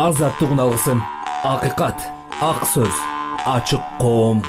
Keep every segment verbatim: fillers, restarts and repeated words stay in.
азаттык алгысын. Акыйкат, ак сөз, ачык коом.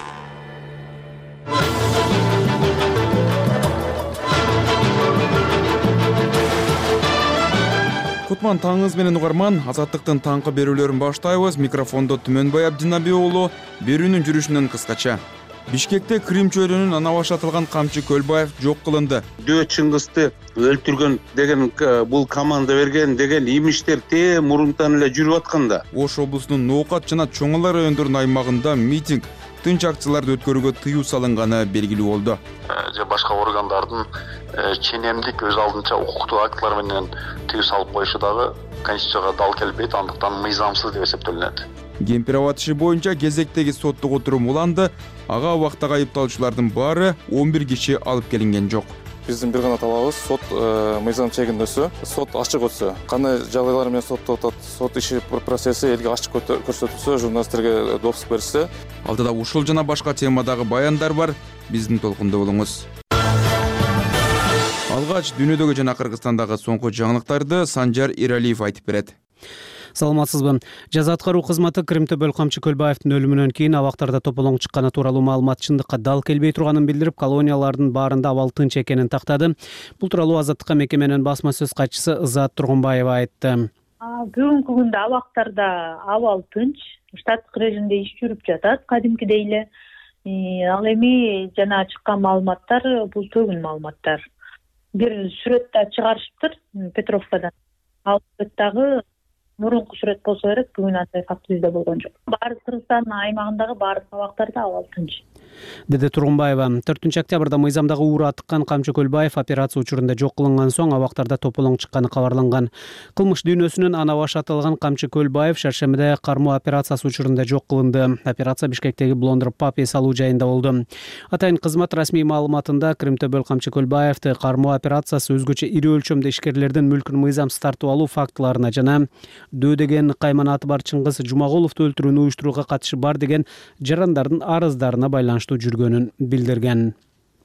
Кутман таңыңыз менен угарман, азаттыктын таңкы берүүлөрүн баштайбыз. Микрофондо Түмөнбай Абдинабий уулу. Берүүнүн жүрүшүнөн кыскача. Бишкекте Крим чөйрөнүн ана баштатылган Камчы Көлбаев жок кылынды. Дөө Чыңгызды өлтүргөн деген бул команда берген деген имиштер те мурунтан эле жүрүп атканда. Ош облусунун Ноокат жана Чоңала райондорунун аймагында митинг, тынч акцияларды өткөрүүгө тыюу салынганы белгилүү болду. Же башка органдардын ченемдик өз алдынча укуктуу актылар менен тыюу салып коюшу дагы конституцияга дал келбейт, андыктан мыйзамсыз деп эсептелинет. Кемпир аба иши боюнча кезектеги соттук отурум уланды. Ага убактагы айыпталуучулардын баары он бир киши алып келинген жок. Биздин бир гана талабыбыз сот мыйзам чегинде өтсө, сот ачык өтсө, кандай жагдайлар менен соттоп атат, сот иши процесси элге ачык көрсөтүлсө, журналисттерге допуск берилсе. Алдыда ушул жана башка темадагы баяндар бар. Биздин толкунда болуңуз. Алгач дүйнөдөгү жана Кыргызстандагы соңку жаңылыктарды Санжар Иралиев айтып берет. Саламатсызбы. Жаза аткаруу кызматы Кримтөбөл Камчы Көлбаевдин өлүмүнөн кийин абактарда тополоң чыкканы тууралуу маалымат чындыкка дал келбей турганын билдирип, колониялардын баарында абал тынч экенин тактады. Бул тууралуу Азаттыкка мекеменин басма сөз катчысы Ызаат Тургунбаева айтты. Бүгүнкү күндө абактарда абал тынч, штаттык режимде иш жүрүп жатат, кадимкидей эле. Ал эми жана чыккан маалыматтар бул төгүн маалыматтар. Бир сүрөт да чыгарышыптыр Петровкадан. Ал сүрөттөгү мурунку сүрөт болсо керек, бүгүн андай факт бизде болгон жок. Баардык Кыргызстандын аймагындагы баардык абактарда абал тынч. Деди Тургунбаева. төртүнчү октябрда мыйзамдагы уура атыккан Камчы Көлбаев операция учурунда жок кылынган соң абактарда тополоң чыкканы кабарланган. Кылмыш дүйнөсүнүн ана башы аталган Камчы Көлбаев шаршембиде кармоо операциясы учурунда жок кылынды. Операция Бишкектеги Блондер Паб эс алуу жайында болду. Атайын кызмат расмий маалыматында Кримтөбөл Камчы Көлбаевди кармоо операциясы өзгөчө ири өлчөмдө ишкерлердин мүлкүн мыйзамсыз тартып алуу фактыларына жана Дөө деген кайманаты бар Чыңгыз Жумагуловду өлтүрүүнү уюштурууга катышы бар деген жарандардын арыздарына байланыштуу жүргөнүн билдирген.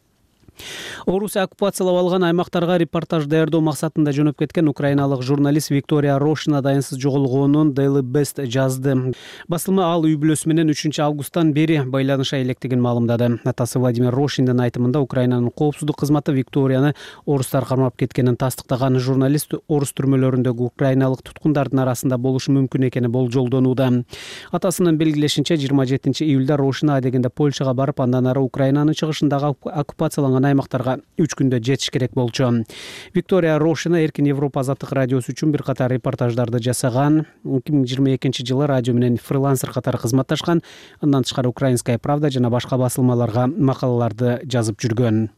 Орусия оккупациялап алган аймактарга репортаж даярдоо максатында жөнөп кеткен украиналык журналист Виктория Рошина дайынсыз жоголгонун Daily Beast жазды. Басылма ал үй бүлөсү менен үчүнчү августтан бери байланыша электигин маалымдады. Атасы Владимир Рошиндин айтымында Украинанын коопсуздук кызматы Викторияны орустар кармап кеткенин тастыктаган. Журналист орус түрмөлөрүндөгү украиналык туткундардын арасында болушу мүмкүн экени болжолдонууда. Атасынын белгилешинче жыйырма жетинчи июлда Рошина адегенде Польшага барып, андан ары Украинанын чыгышындагы оккупацияланган аймактарга үч күндө жетиш керек болчу. Виктория Рошина Эркин Европа азаттык радиосу үчүн бир катар репортаждарды жасаган. эки миң жыйырма экинчи жылы радио менен фрилансер катары кызматташкан. Андан тышкары Украинская правда жана башка басылмаларга макалаларды жазып жүргөн.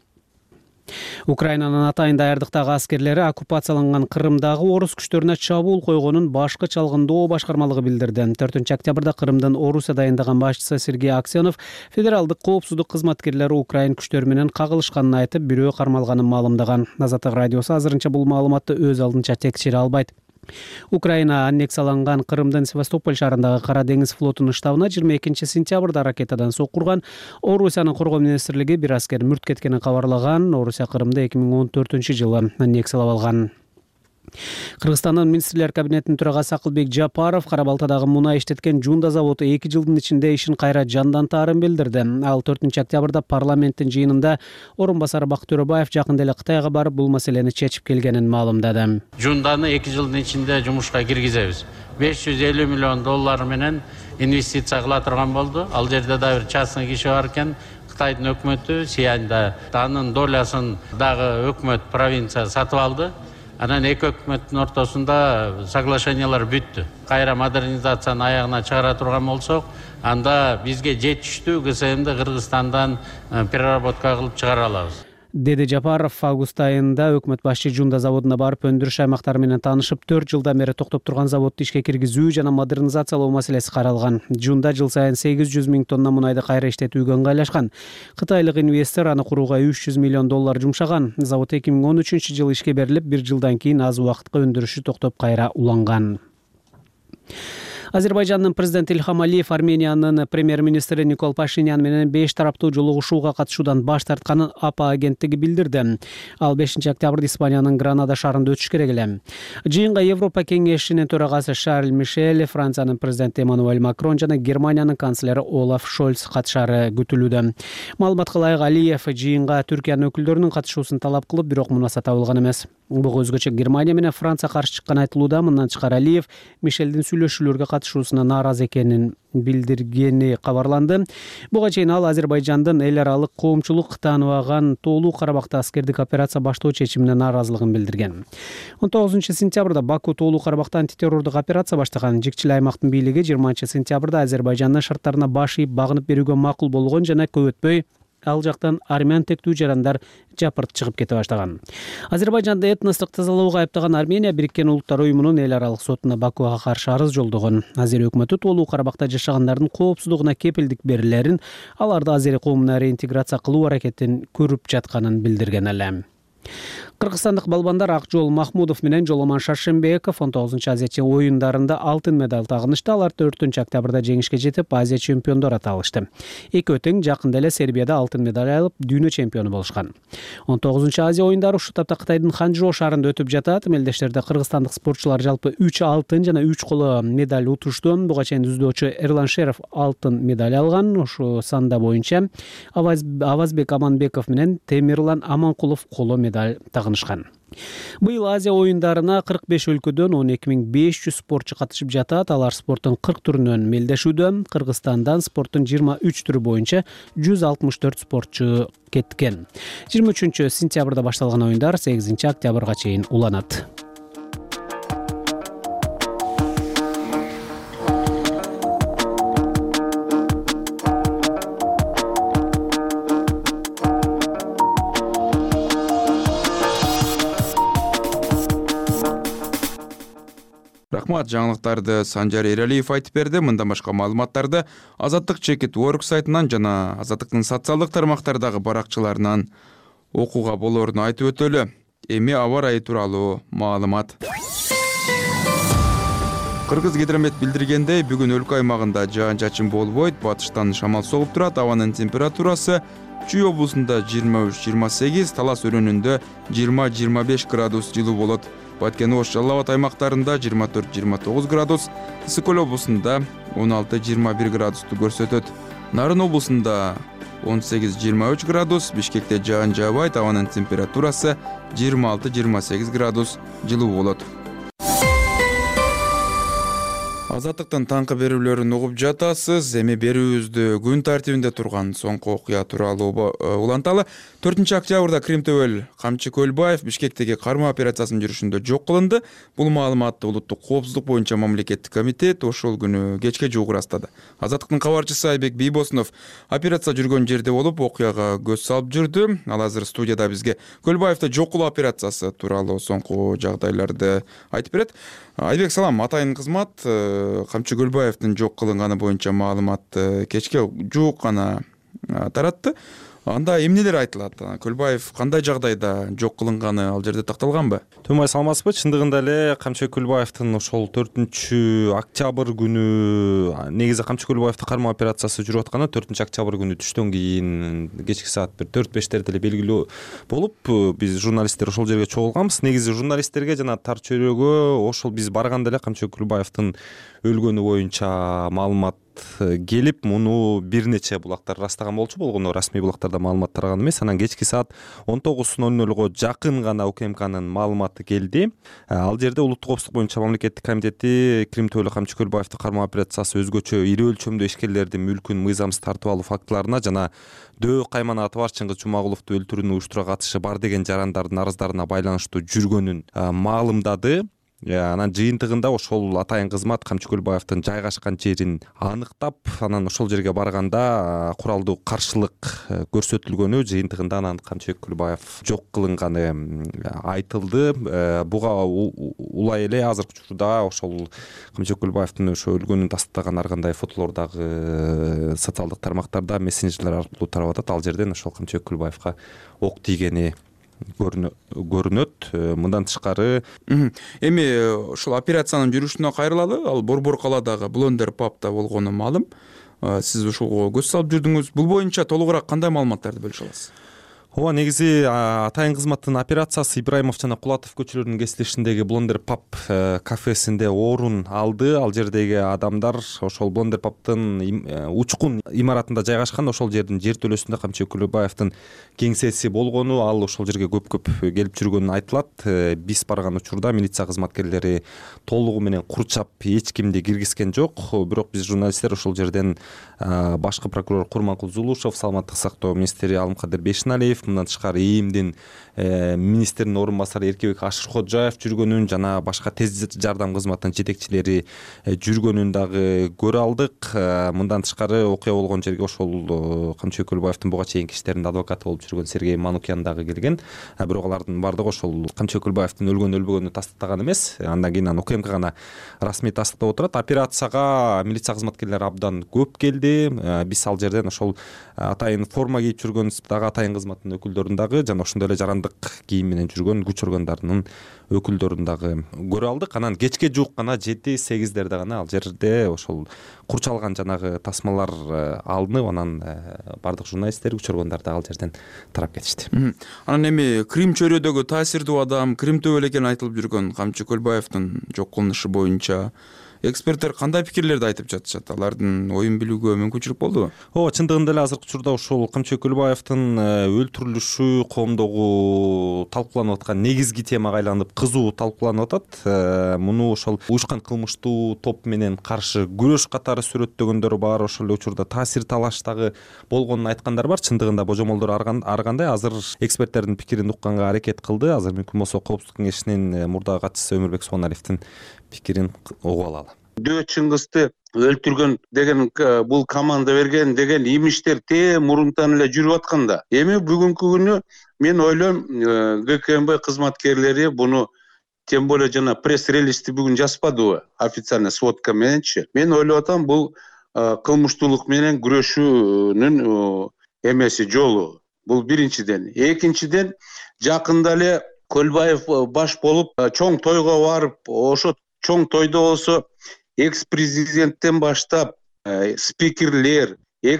Украинанын атайын даярдыктагы аскерлери оккупацияланган Кырымдагы орус күчтөрүнө чабуул койгонун башкы чалгындоо башкармалыгы билдирди. төртүнчү октябрда Кырымдын Орусия дайындаган башчысы Сергей Аксенов федералдык коопсуздук кызматкерлери Украин күчтөрү менен кагылышканын айтып, бирөө кармалганын маалымдаган. Азаттык радиосу азырынча бул маалыматты өз алдынча текшере албайт. Украина аннексияланган Кырымдын Севастополь шаарындагы Кара деңиз флотунун штабына жыйырма экинчи сентябрда ракетадан соккурган. Орусиянын коргоо министрлиги бир аскер мүрт кеткенин кабарлаган. Орусия Кырымды эки миң он төртүнчү жылы аннексиялап алган. Кыргызстандын министрлер кабинетинин төрагасы Акылбек Жапаров Кара Балтадагы мунай иштеткен Жунда заводу эки жылдын ичинде ишин кайра жандантаарын билдирди. Ал төртүнчү октябрда парламенттин жыйынында орун басары Бакыт Төрөбаев жакында эле Кытайга барып бул маселени чечип келгенин маалымдады. Жунданы эки жылдын ичинде жумушка киргизебиз. беш жүз элүү миллион доллар менен инвестиция кыла турган болду. Ал жерде да бир частный киши бар экен. Кытайдын өкмөтү Сиянда анын долясын дагы өкмөт провинция сатып алды. Анан эки өкмөттүн ортосунда соглашениялар бүттү. Кайра модернизацияны аягына чыгара турган болсок, анда бизге жетиштүү ГСМди Кыргызстандан переработка кылып чыгара алабыз. Деди Жапаров август айында өкмөт башчы Жунда заводуна барып, өндүрүш аймактары менен таанышып, төрт жылдан бери токтоп турган заводду ишке киргизүү жана модернизациялоо маселеси каралган. Жунда жыл сайын сегиз жүз миң тонна мунайды кайра иштетүүгө ыңгайлашкан. Кытайлык инвестор аны курууга үч жүз миллион доллар жумшаган. Завод эки миң он үчүнчү жылы ишке берилип, бир жылдан кийин аз убакытка өндүрүшү токтоп кайра уланган. Азербайжандын президенти Ильхам Алиев Армениянын премьер-министри Никол Пашинян менен беш тараптуу жолугушууга катышуудан баш тартканын АПА агенттиги билдирди. Ал бешинчи октябрда Испаниянын Гранада шаарында өтүш керек эле. Жыйынга Европа кеңешинин төрагасы Шарль Мишель, Франциянын президенти Эммануэль Макрон жана Германиянын канцлери Олаф Шольц катышары күтүлүүдө. Маалыматка ылайык Алиев жыйынга Түркиянын өкүлдөрүнүн катышуусун талап кылып, бирок мунаса табылган эмес. Буга өзгөчө Германия менен Франция каршы чыккан айтылууда. Мындан тышкары Алиев Мишелдин сүйлөшүүлөргө катышуусуна нааразы экенин билдиргени кабарланды. Буга чейин ал Азербайжандын эл аралык коомчулук тааныбаган Тоолуу Карабакта аскердик операция баштоо чечимине нааразылыгын билдирген. он тогузунчу сентябрда Баку Тоолуу Карабакта антитеррордук операция баштаган. Жикчил аймактын бийлиги жыйырманчы сентябрда Азербайжандын шарттарына баш ийип багынып берүүгө макул болгон жана көп өтпөй ал жактан армян тектүү жарандар жапырт чыгып кете баштаган. Азербайжанды этностук тазалоого айыптаган Армения Бириккен Улуттар уюмунун эл аралык сотуна Бакуга каршы арыз жолдогон. Азер өкмөтү Тоолуу Карабакта жашагандардын коопсуздугуна кепилдик берилерин, аларды азери коомуна реинтеграция кылуу аракетин көрүп жатканын билдирген эле. Кыргызстандык балбандар Акжол Махмудов менен Жоломон Шаршембеков он тогузунчу Азия оюндарында алтын медаль тагынышты. Алар төртүнчү октябрда жеңишке жетип, Азия чемпиондору аталышты. Экөө тең жакында эле Сербияда алтын медаль алып, дүйнө чемпиону болушкан. он тогузунчу Азия оюндары ушул тапта Кытайдын Ханчжоу шаарында өтүп жатат. Мелдештерде кыргызстандык спортчулар жалпы үч алтын жана үч коло медаль утушту. Буга чейин жүздөөчү Эрлан Шеров алтын медаль алган. Ушу санда боюнча Авазбек Аманбеков менен Темирлан Аманкулов коло медаль тагынышкан. Быйыл Азия оюндарына кырк беш өлкөдөн он эки миң беш жүз спортчу катышып жатат. Алар спорттун кырк түрүнөн мелдешүүдө. Кыргызстандан спорттун жыйырма үч түрү боюнча жүз алтымыш төрт спортчу кеткен. жыйырма үчүнчү сентябрда башталган оюндар сегизинчи октябрга чейин уланат. Рахмат, жаңылыктарды Санжар Эралиев айтып берди. Мындан башка маалыматтарды Азаттык Чекит Work сайтынан жана Азаттыктын социалдык тармактардагы баракчаларынан окууга болоорун айтып өтөлү. Эми аба ырайы тууралуу маалымат. Кыргыз гидромет билдиргендей, бүгүн өлкө аймагында жаан-чачын болбойт, батыштан шамал согуп турат. Абанын температурасы Чүй облусунда жыйырма үч жыйырма сегиз, Талас өрөөнүндө жыйырма жыйырма беш градус жылуу болот. Баткен Ош Жалал Абад аймактарында жыйырма төрт жыйырма тогуз градус, Ысык Көл облусунда он алты жыйырма бир градусту көрсөтөт. Нарын облусунда он сегиз жыйырма үч градус, Бишкекте жаан жаабайт, абанын температурасы жыйырма алты жыйырма сегиз градус жылуу болот. Азаттыктын таңкы берүүлөрүн угуп жатасыз. Эми берүүбүздү күн тартибинде турган соңку окуя тууралуу уланталы. төртүнчү октябрда Кримтөбөл Камчы Көлбаев Бишкектеги кармоо операциясынын жүрүшүндө жок кылынды. Бул маалыматты Улуттук коопсуздук боюнча мамлекеттик комитет ошол күнү кечке жуук ырастады. Азаттыктын кабарчысы Айбек Бийбосунов операция жүргөн жерде болуп, окуяга көз салып жүрдү. Ал азыр студияда бизге Көлбаевди жок кылуу операциясы тууралуу соңку жагдайларды айтып берет. Айбек, салам, атайын кызмат. Камчы Көлбаевдин жок кылынганы боюнча маалыматты кечке жуук гана таратты. Анда эмнелер айтылат? Көлбаев кандай жагдайда жок кылынганы ал жерде такталганбы? Тумай саламатсызбы? Чындыгында эле Камчы Көлбаевдин ошол төртүнчү октябрь күнү негизи Камчы Көлбаевдин кармоо операциясы жүрүп атканы төртүнчү октябрь күнү түштөн кийин кечки саат бир төрт бештерде эле белгилүү болуп, биз журналисттер ошол жерге чогулганбыз. Негизи журналисттерге жана тар чөйрөгө ошол биз барганда эле Камчы Көлбаевдин өлгөнү боюнча маалымат келип, муну бир нече булактар ырастаган болчу. Болгону расмий булактарда маалымат тараган эмес. Анан кечки саат он тогуз ноль нолго жакын гана УКМКнын маалыматы келди. Ал жерде Улуттук коопсуздук боюнча мамлекеттик комитети Кримтөбөл Камчы Көлбаевдин кармоо операциясы өзгөчө ири өлчөмдүү ишкерлердин мүлкүн мыйзамсыз тартып алуу фактыларына жана Дөө Кайманаты бар Чыңгыз Жумагуловду өлтүрүүнү уюштурууга катышы бар деген жарандардын арыздарына байланыштуу жүргөнүн маалымдады. Анан жыйынтыгында ошол атайын кызмат Камчы Көлбаевдин жайгашкан жерин аныктап, анан ошол жерге барганда куралдуу каршылык көрсөтүлгөнү, жыйынтыгында анан Камчы Көлбаев жок кылынганы айтылды. Буга улай эле азыркы учурда ошол Камчы Көлбаевдин ошо өлгөнүн тастыктаган ар кандай фотолор дагы социалдык тармактарда, мессенджерлер аркылуу тарап атат. Ал жерден ошол Камчы Көлбаевга ок тийгени көрүнөт. Мындан тышкары эми ушул операциянын жүрүшүнө кайрылалы. Ал Борбор калаадагы Blonder Pub'да болгону маалым. Сиз ушуга көз салып жүрдүңүз. Бул боюнча толугураак кандай маалыматтарды бөлүшө аласыз? Ооба, негизи атайын кызматтын операциясы Ибраимов жана Кулатов көчөлөрүнүн кесилишиндеги Blonder Pub кафесинде орун алды. Ал жердеги адамдар ошол Blonder Pub'тын учкун имаратында жайгашкан. Ошол жердин жертөлөсүндө Камчыбек Көлбаевдин кеңсеси болгону, ал ошол жерге көп-көп келип жүргөнү айтылат. Биз барган учурда милиция кызматкерлери толугу менен курчап эч кимди киргизген жок. Бирок биз журналисттер ошол жерден башкы прокурор Курманкул Зулушев, саламаттык сактоо министри Алымкадыр Бешиналиев, мындан тышкары ИИМдин министринин орун басары Эркебек Ашыркоджаев жүргөнүн жана башка тез жардам кызматынын жетекчилери жүргөнүн дагы көрө алдык. Мындан тышкары окуя болгон жерге ошол Камчыбек Көлбаевдин буга чейинки иштеринде адвокаты болуп жүргөн Сергей Манукян дагы келген. Бирок алардын баардыгы ошол Камчыбек Көлбаевдин өлгөн өлбөгөнүн тастыктаган эмес. Андан кийин УКМК гана расмий тастыктап отурат. Операцияга милиция кызматкерлери абдан көп келди. Биз ал жерден ошол атайын форма кийип жүргөн дагы атайын кызматтын өкүлдөрүн дагы жана ошондой эле жарандык кийим менен жүргөн күч органдарынын өкүлдөрүн дагы көрө алдык. Анан кечке жуук гана жети сегиздерде гана ал жерде ошол курчалган жанагы тасмалар алынып, анан бардык журналисттер, күч органдары да ал жерден тарап кетишти. Анан эми Крим чөйрөдөгү таасирдүү адам, Крим төбөл экени айтылып жүргөн Камчыбек Көлбаевдин жок кылынышы боюнча эксперттер кандай пикирлерди айтып жатышат? Алардын оюн билүүгө мүмкүнчүлүк болдубу? Ооба, чындыгында эле азыркы учурда ушул Камчыбек Көлбаевдин өлтүрүлүшү коомдогу талкууланып аткан негизги темага айланып кызуу талкууланып атат. Муну ошол уюшкан кылмыштуу топ менен каршы күрөш катары сүрөттөгөндөр бар. Ошол эле учурда таасир талаш дагы болгонун айткандар бар. Чындыгында божомолдор ар кандай. Азыр эксперттердин пикирин укканга аракет кылды. Азыр мүмкүн болсо Коопсуздук кеңешинин мурдагы катчысы Өмүрбек Субаналиевдин пикирин угуп алалы. Дөө Чыңгызды өлтүргөн деген бул команда берген деген имиштер те мурунтан эле жүрүп атканда, эми бүгүнкү күнү мен ойлойм ГКМБ кызматкерлери буну, тем более жана пресс-релизди бүгүн жазбадыбы, официальный сводка мененчи. Мен ойлоп атам, бул кылмыштуулук менен күрөшүүнүн эмеси, жолу. Бул биринчиден. Экинчиден, жакында эле Көлбаев баш болуп чоң тойго барып, ошо чоң тойдо болсо экс-президенттен баштап спикерлер,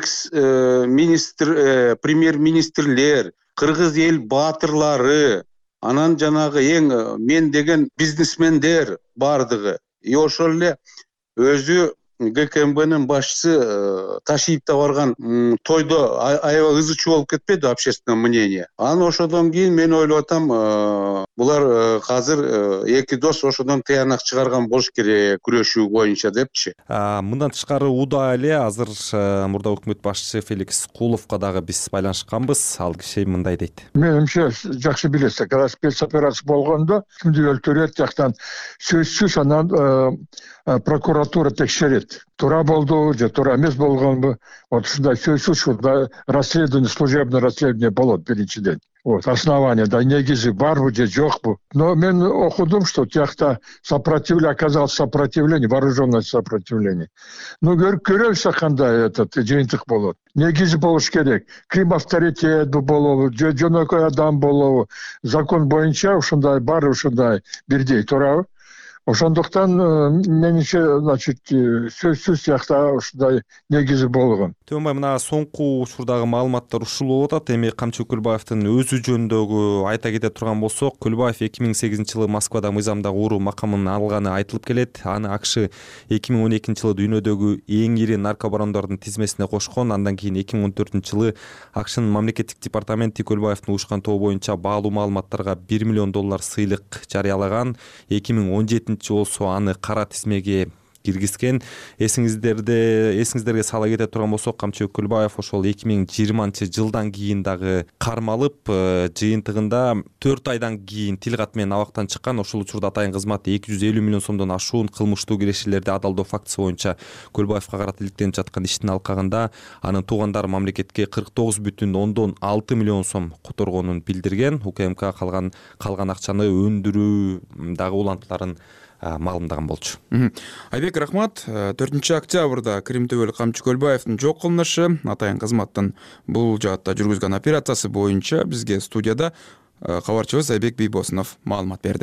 экс-министр, премьер-министрлер, кыргыз эл баатырлары, анан жанагы эң мен деген бизнесмендер бардыгы. И ошол эле өзү ГКМБнын башчысы Ташиевде барган тойдо аябай ызы чуу болуп кетпеди общественное мнение. Анан ошодон кийин мен ойлоп атам, булар азыр эки дос ошодон тыянак чыгарган болуш керек күрөшүү боюнча депчи. Мындан тышкары уда эле азыр мурда өкмөт башчысы Феликс Куловго дагы биз байланышканбыз. Ал киши мындай дейт. Менимче, жакшы билесиз, когда спецоперация болгондо кимди өлтүрөт жактан сөзсүз анан прокуратура текшерет. Туура болду же туура эмес болгонбу? Вот ушундай сөзсүз ушундай расследование, служебное расследование болот биринчиден. Вот основание, да, негизи барбы же жокпу. Но мен окудум, что тиякта сопротивление, оказалось сопротивление, вооруженное сопротивление. Ну, көрөбүз кандай этот жыйынтык болот. Негизи болуш керек. Крим авторитет болобу, же жөнөкөй адам болобу. Закон боюнча ушундай баары ушундай бирдей, туурабы? Ошондуктан менимче, значит, сөзсүз тиякта ушундай негизи болгон. Төмөнбай, мына соңку учурдагы маалыматтар ушул болуп атат. Эми Камчыбек Көлбаевдин өзү жөнүндөгү айта кете турган болсок, Көлбаев эки миң сегизинчи жылы Москвада мыйзамдагы уруу макамын алганы айтылып келет. Аны АКШ эки миң он экинчи жылы дүйнөдөгү эң ири наркобарондордун тизмесине кошкон. Андан кийин эки миң он төртүнчү жылы АКШнын мамлекеттик департаменти Көлбаевдин уюшкан тобу боюнча баалуу маалыматтарга бир миллион доллар сыйлык жарыялаган. эки миң он жетинчи болсо аны кара тизмеге киргизген. Эсиңиздерде, эсиңиздерге сала кете турган болсок, Камчыбек Көлбаев ошол эки миң жыйырманчы жылдан кийин дагы кармалып, жыйынтыгында төрт айдан кийин тил кат менен абактан чыккан. Ошол учурда атайын кызмат эки жүз элүү миллион сомдон ашуун кылмыштуу кирешелерди адалдоо фактысы боюнча Көлбаевга карата иликтенип жаткан иштин алкагында анын туугандары мамлекетке кырк тогуз бүтүн ондон алты миллион сом которгонун билдирген. УКМК калган калган акчаны өндүрүү дагы улантууларын маалымдаган болчу. Айбек, рахмат. төртүнчү октябрда Крим төбөл Камчыбек Көлбаевдин жок кылынышы, атайын кызматтын бул жаатта жүргүзгөн операциясы боюнча бизге студияда Кабарчыбыз Айбек Бийбосунов маалымат берди.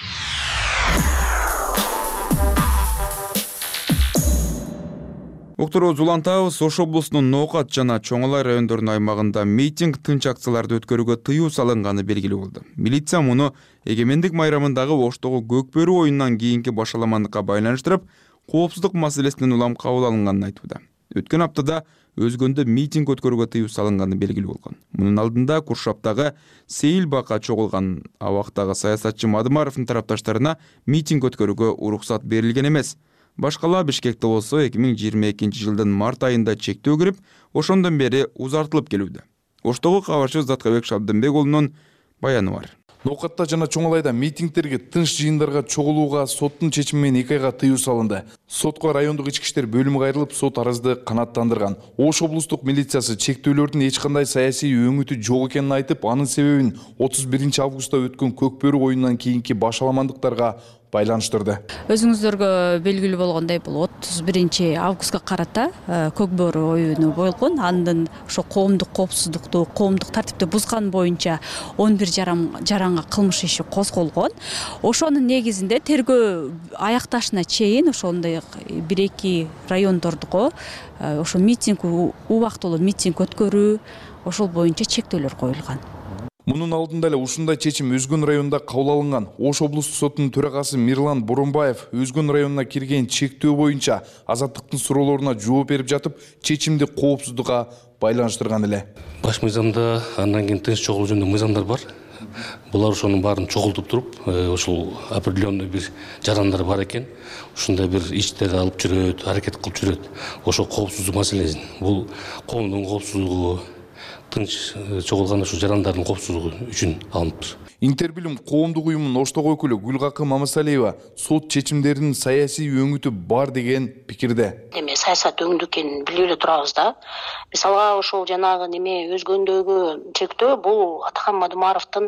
Уктурубуз улантабыз. Ош облусунун Ноокат жана Чоңолай райондорунун аймагында митинг, тынч акцияларды өткөрүүгө тыюу салынганы белгилүү болду. Милиция муну эгемендик майрамындагы Оштогу көкбөрү оюнунан кийинки башаламандыкка байланыштырып, коопсуздук маселесинен улам кабыл алынганын айтууда. Өткөн аптада Өзгөндө митинг өткөрүүгө тыюу салынганы белгилүү болгон. Мунун алдында Куршаптагы Сейил Бака чогулган абактагы саясатчы Мадымаровдун тарапташтарына митинг өткөрүүгө уруксат берилген эмес. Башкала Бишкекте болсо эки миң жыйырма экинчи жылдын март айында чектөө кирип, ошондон бери узартылып келүүдө. Оштогу кабарчыбыз Заткабек Шабдынбек уулунун баяны бар. Ноокатта жана Чоңолайда митингтерге, тынч жыйындарга чогулууга соттун чечими менен эки айга тыюу салынды. Сотко райондук ички иштер бөлүмү кайрылып, сот арызды канааттандырган. Ош облустук милициясы чектөөлөрдүн эч кандай саясий өңүтү жок экенин айтып, анын себебин отуз биринчи августта өткөн көкбөрү оюнунан кийинки башаламандыктарга байланыштырды. Өзүңүздөргө белгилүү болгондой, бул отуз биринчи августка карата көкбөрү оюну болгон. Андан ошо коомдук коопсуздукту, коомдук тартипти бузган боюнча он бир жаранга кылмыш иши козголгон. Ошонун негизинде тергөө аякташына чейин ошондой бир эки райондордуго ошо митинг, убактылуу митинг өткөрүү ошол боюнча чектөөлөр коюлган. Мунун алдында эле ушундай чечим Өзгөн районунда кабыл алынган. Ош облустук сотунун төрагасы Мирлан Боронбаев Өзгөн районуна кирген чектөө боюнча азаттыктын суроолоруна жооп берип жатып, чечимди коопсуздукка байланыштырган эле. Баш мыйзамда андан кийин тынч чогулуу жөнүндө мыйзамдар бар. Булар ошонун баарын чогултуп туруп, ошол определенный бир жарандар бар экен. Ушундай бир иштерди алып жүрөт, аракет кылып жүрөт. Ошо коопсуздук маселеси. Бул коомдун коопсуздугу, тынч чогулган ушу жарандардын коопсуздугу үчүн алыныптыр. Интербилим коомдук уюмунун Оштогу өкүлү Гүлгакы Мамасалиева сот чечимдеринин саясий өңүтү бар деген пикирде. Эме саясат өңдү экенин билип эле турабыз да. Мисалга ошол жанагы неме Өзгөндөгү чектөө бул Атакан Мадымаровдун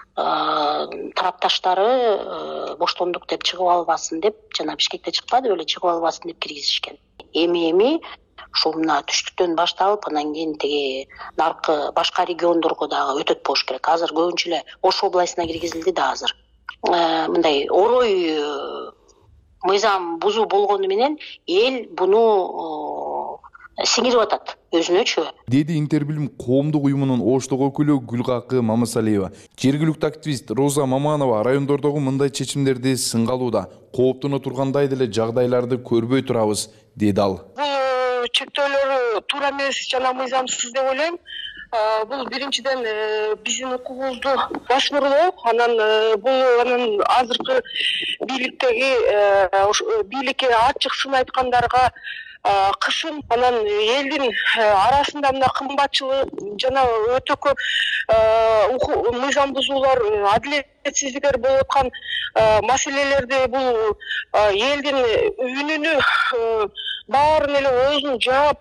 тарапташтары боштондук деп чыгып албасын деп, жана Бишкекте чыкпады беле чыгып албасын деп киргизишкен. Эми эми ушул мына түштүктөн башталып, анан кийин тиги наркы башка региондорго дагы өтөт болуш керек. Азыр көбүнчө эле Ош областына киргизилди да азыр. Мындай орой мыйзам бузуу болгону менен эл буну сиңирип атат өзүнөчү. Деди Интербилим коомдук уюмунун Оштогу өкүлү Гүлгакы Мамасалиева. Жергиликтүү активист Роза Маманова райондордогу мындай чечимдерди сынгалууда. Кооптоно тургандай деле жагдайларды көрбөй турабыз, деди ал. Чектөөлөр туура эмес жана мыйзамсыз деп ойлойм. Бул биринчиден биздин укугубузду башкаруу, анан бул анан азыркы бийликтеги бийликке ачык сын айткандарга кышын, анан элдин арасында мына кымбатчылык жана өтө көп мыйзам бузуулар, адилетсиздиктер болуп аткан маселелерди бул элдин үнүнү баарын эле оозун жаап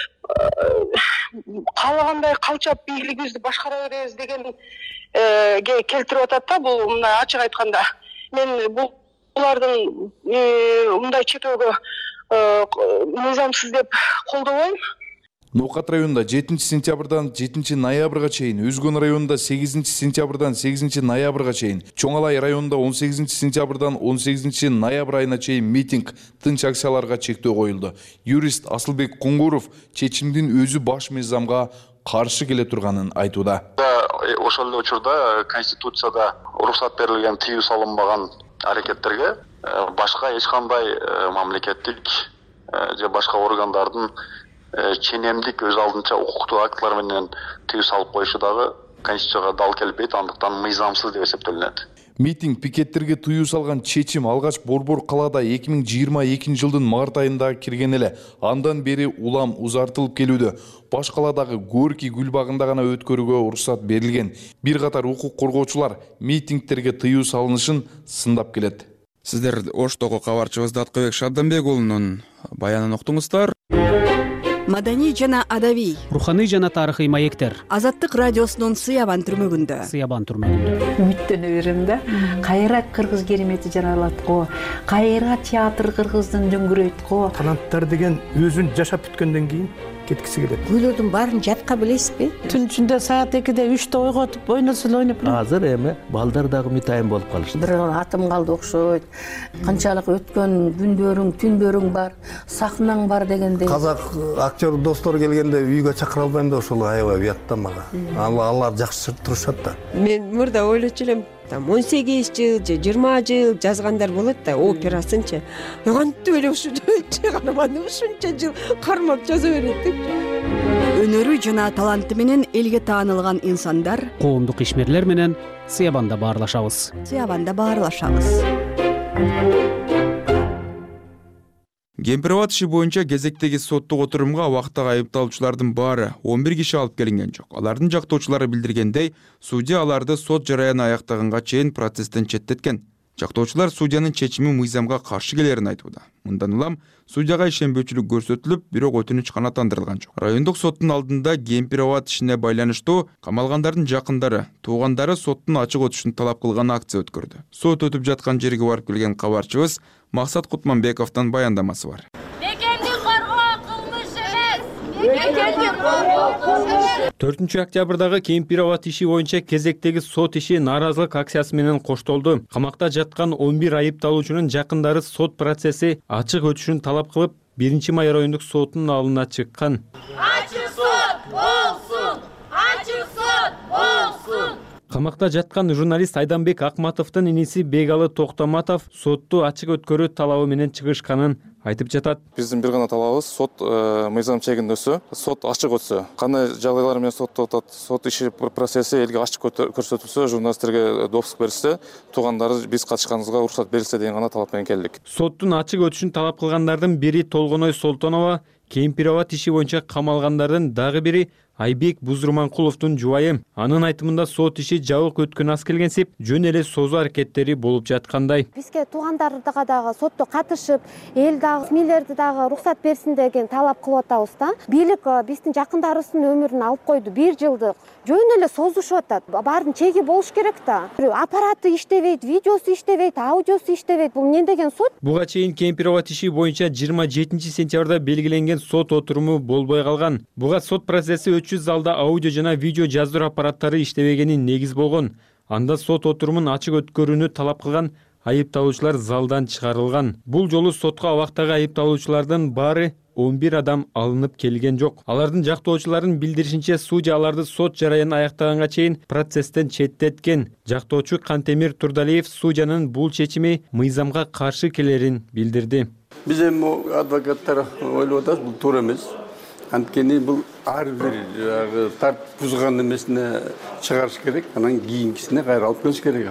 каалагандай калчап бийлигибизди башкара беребиз деген келтирип атат да. Бул мына ачык айтканда мен булардын мындай чектөөгө мыйзамсыз деп колдобойм. Ноокат районунда жетинчи сентябрдан жетинчи ноябрга чейин, Өзгөн районунда сегизинчи сентябрдан сегизинчи ноябрга чейин, Чоңолай районунда он сегизинчи сентябрдан он сегизинчи ноябрь айына чейин митинг, тынч акцияларга чектөө коюлду. Юрист Асылбек Куңгуров чечимдин өзү баш мыйзамга каршы келе турганын айтууда. Ошол эле учурда Конституцияда уруксат берилген тыюу салынбаган аракеттерге башка эч кандай мамлекеттик же башка органдардын ченемдик өз алдынча укуктук актылар менен тыюу салып коюшу дагы Конституцияга дал келбейт, андыктан мыйзамсыз деп эсептелинет. Митинг, пикеттерге тыюу салган чечим алгач Борбор калаада эки миң жыйырма экинчи жылдын март айында кирген эле. Андан бери улам узартылып келүүдө. Баш каладагы Горький гүл багында гана өткөрүүгө уруксат берилген. Бир катар укук коргоочулар митингтерге тыюу салынышын сындап келет. Сиздер Оштогу кабарчыбыз Заткабек Шабдынбек уулунун баянын уктуңуздар. Маданий жана адабий, руханий жана тарыхый маектер. Азаттык радиосунун Сыябан түрмөгүндө. Сыябан түрмөгүндө. Үмүттөнө берем да. Кайра кыргыз керемети жаралат го. Кайра театр кыргыздын дөңгүрөйт го. Таланттар деген өзүн жашап бүткөндөн кийин кеткиси келет. Күйлөрдүн баарын жатка билесизби? Түн ичинде саат экиде үчтө ойготуп ойносо эле ойноп элем. Азыр эми балдар дагы мытайын болуп калышты. Бир атым калды окшойт. Канчалык өткөн күндөрүң, түндөрүң бар, сахнаң бар дегендей. Казак актер достор келгенде үйгө чакыра албайм да ошол аябай уят да мага. Алар жакшы турушат да. Мен мурда ойлочу элем, там он сегиз жыл же жыйырма жыл жазгандар болот да, операсынчы. Кантип эле ушунча карманды, ушунча жыл кармап жаза берет деп. Өнөрү жана таланты менен элге таанылган инсандар коомдук ишмерлер менен Сыябанда баарлашабыз. Сыябанда баарлашабыз. Кемпир Абад иши боюнча кезектеги соттук отурумга убактагы айыпталуучулардын баары он бир киши алып келинген жок. Алардын жактоочулары билдиргендей, судья аларды сот жараяны аяктаганга чейин процесстен четтеткен. Жактоочулар судьянын чечими мыйзамга каршы келерин айтууда. Мындан улам судьяга ишенбөөчүлүк көрсөтүлүп, бирок өтүнүч канааттандырылган жок. Райондук соттун алдында Кемпир Абад ишине байланыштуу камалгандардын жакындары, туугандары соттун ачык өтүшүн талап кылган акция өткөрдү. Сот өтүп жаткан жерге барып келген кабарчыбыз Максат Кутманбековдун баяндамасы бар. Мекенди коргоо кылмыш эмес. Мекенди коргоо кылмыш эмес. төртүнчү октябрдагы Кемпир Абад иши боюнча кезектеги сот иши нааразылык акциясы менен коштолду. Камакта жаткан он бир айыпталуучунун жакындары сот процесси ачык өтүшүн талап кылып, биринчи май райондук сотунун алдына чыккан. Ачык сот болсун! Ачык сот болсун! Камакта жаткан журналист Айданбек Акматовдун иниси Бегалы Токтоматов сотту ачык өткөрүү талабы менен чыгышканын айтып жатат. Биздин бир гана талабыбыз сот мыйзам чегинде өтсө, сот ачык өтсө, кандай жагдайлар менен сот өтөт, сот иши процесси элге ачык көрсөтүлсө, журналисттерге допуск берилсе, туугандары биз катышканыбызга уруксат берилсе деген гана талап менен келдик. Соттун ачык өтүшүн талап кылгандардын бири Толгоной Солтонова, Кемпир Абад иши боюнча камалгандардын дагы бири Айбек Бузурманкуловдун жубайы. Анын айтымында сот иши жабык өткөн аз келгенсип, жөн эле созуу аракеттери болуп жаткандай. Бизге туугандардыга дагы сотто катышып, эл дагы смилерди дагы уруксат берсин деген талап кылып атабыз да. Бийлик биздин жакындарыбыздын өмүрүн алып койду. бир жылдык жөн эле созушуп атат. Баардын чеги болуш керек да. Аппараты иштебейт, видеосу иштебейт, аудиосу иштебейт. Бул эмне деген сот? Буга чейин Кемпир Абад иши боюнча жыйырма жетинчи сентябрда белгиленген сот отуруму болбой калган. Буга сот процесси өтчү залда аудио жана видео жаздыруу аппараттары иштебегени негиз болгон. Анда сот отурумун ачык өткөрүүнү талап кылган айыпталуучулар залдан чыгарылган. Бул жолу сотко абактагы айыпталуучулардын баары он бир адам алынып келген жок. Алардын жактоочуларын билдиришинче, судья аларды сот жараянын аяктаганга чейин процесстен четтеткен. Жактоочу Кантемир Турдалиев судьянын бул чечими мыйзамга каршы келерин билдирди. Биз эми адвокаттар ойлоп атабыз, бул туура эмес. Анткени бул ар бир тартип бузган эмесине чыгарыш керек, анан кийинкисине кайра алып келиш керек.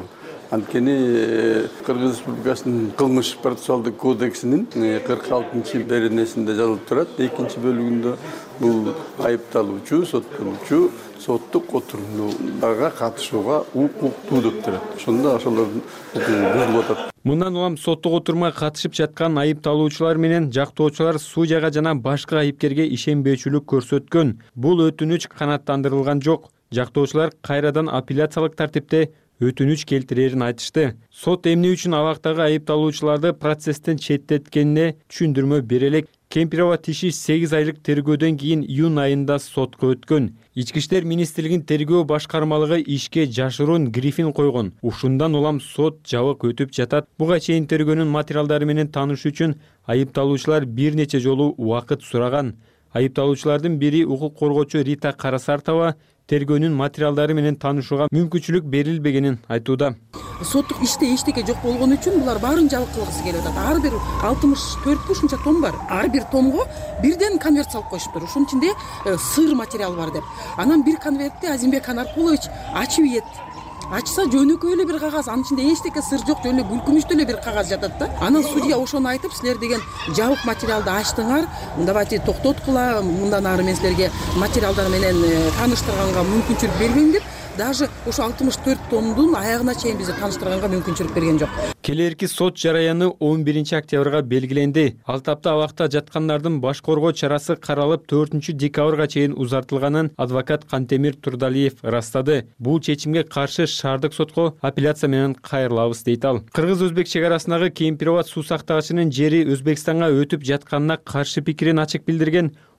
Анткени Кыргыз Республикасынын кылмыш процессуалдык кодексинин кырк алтынчы беренесинде жазылып турат. Экинчи бөлүгүндө бул айыпталуучу, соттолуучу соттук отурумга катышууга укуктуу деп турат. Ошондо ошолордун бузулуп атат. Мындан улам соттук отурумга катышып жаткан айыпталуучулар менен жактоочулар судьяга жана башка айыпкерге ишенбөөчүлүк көрсөткөн. Бул өтүнүч канааттандырылган жок. Жактоочулар кайрадан апелляциялык тартипте өтүнүч келтирерин айтышты. Сот эмне үчүн абактагы айыпталуучуларды процесстен четтеткенине түшүндүрмө бере элек. Кемпир Абад иши сегиз айлык тергөөдөн кийин июнь айында сотко өткөн. Ички иштер министрлигинин тергөө башкармалыгы ишке жашыруун грифин койгон. Ушундан улам сот жабык өтүп жатат. Буга чейин тергөөнүн материалдары менен таанышуу үчүн айыпталуучулар бир нече жолу убакыт сураган. Айыпталуучулардын бири укук коргоочу Рита Карасартова тергөөнүн материалдары менен таанышууга мүмкүнчүлүк берилбегенин айтууда. Соттук иште эчтеке жок болгон үчүн булар баарын жабык кылгысы келип атат. Ар бир алтымыш төрт ушунча том бар. Ар бир томго бирден конверт салып коюшуптур. Ушунун ичинде сыр материал бар деп. Анан бир конвертти Азимбек Анаркулович ачып ийет. Ачса жөнөкөй эле бир кагаз, анын ичинде эчтеке сыр жок, жөн эле гүлкүмүчтүү эле бир кагаз жатат да. Анан судья ошону айтып, силер деген жабык материалды ачтыңар, давайте токтоткула, мындан ары мен силерге материалдар менен тааныштырганга мүмкүнчүлүк бербейм деп, даже ошо алтымыш төрт томдун аягына чейин бизди тааныштырганга мүмкүнчүлүк берген жок. Келерки сот жараяны он биринчи октябрга белгиленди. Ал тапта абакта жаткандардын баш коргоо чарасы каралып төртүнчү декабрга чейин узартылганын адвокат Кантемир Турдалиев ырастады. Бул чечимге каршы шаардык сотко апелляция менен кайрылабыз дейт ал. Кыргыз-Өзбек чек арасындагы Кемпир Абад суу сактагычынын жери Өзбекстанга өтүп жатканына каршы пикирин ачык билдирген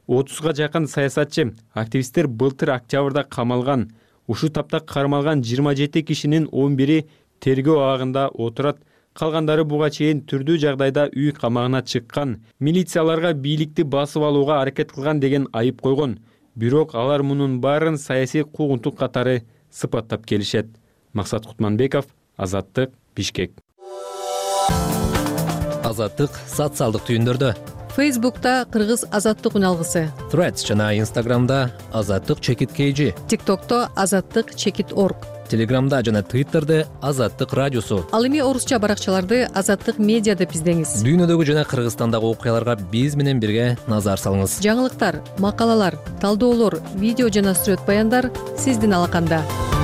отузга жакын саясатчы, активисттер былтыр октябрда камалган. Ушул тапта кармалган жыйырма жети кишинин он бири тергөө абагында отурат. Калгандары буга чейин түрдүү жагдайда үй камагына чыккан. Милицияларга бийликти басып алууга аракет кылган деген айып койгон. Бирок алар мунун баарын саясий куугунтук катары сыпаттап келишет. Максат Кутманбеков, Азаттык, Бишкек. Азаттык социалдык түйүндөрдө. Фейсбукта Кыргыз Азаттык үналгысы. Threads жана Инстаграмда Азаттык чекит kg. ТикТокто Азаттык чекит орг. Телеграмда жана Твиттерде Азаттык радиосу. Ал эми орусча баракчаларды Азаттык медиа деп издеңиз. Дүйнөдөгү жана Кыргызстандагы окуяларга биз менен бирге назар салыңыз. Жаңылыктар, макалалар, талдоолор, видео жана сүрөт баяндар сиздин алаканда.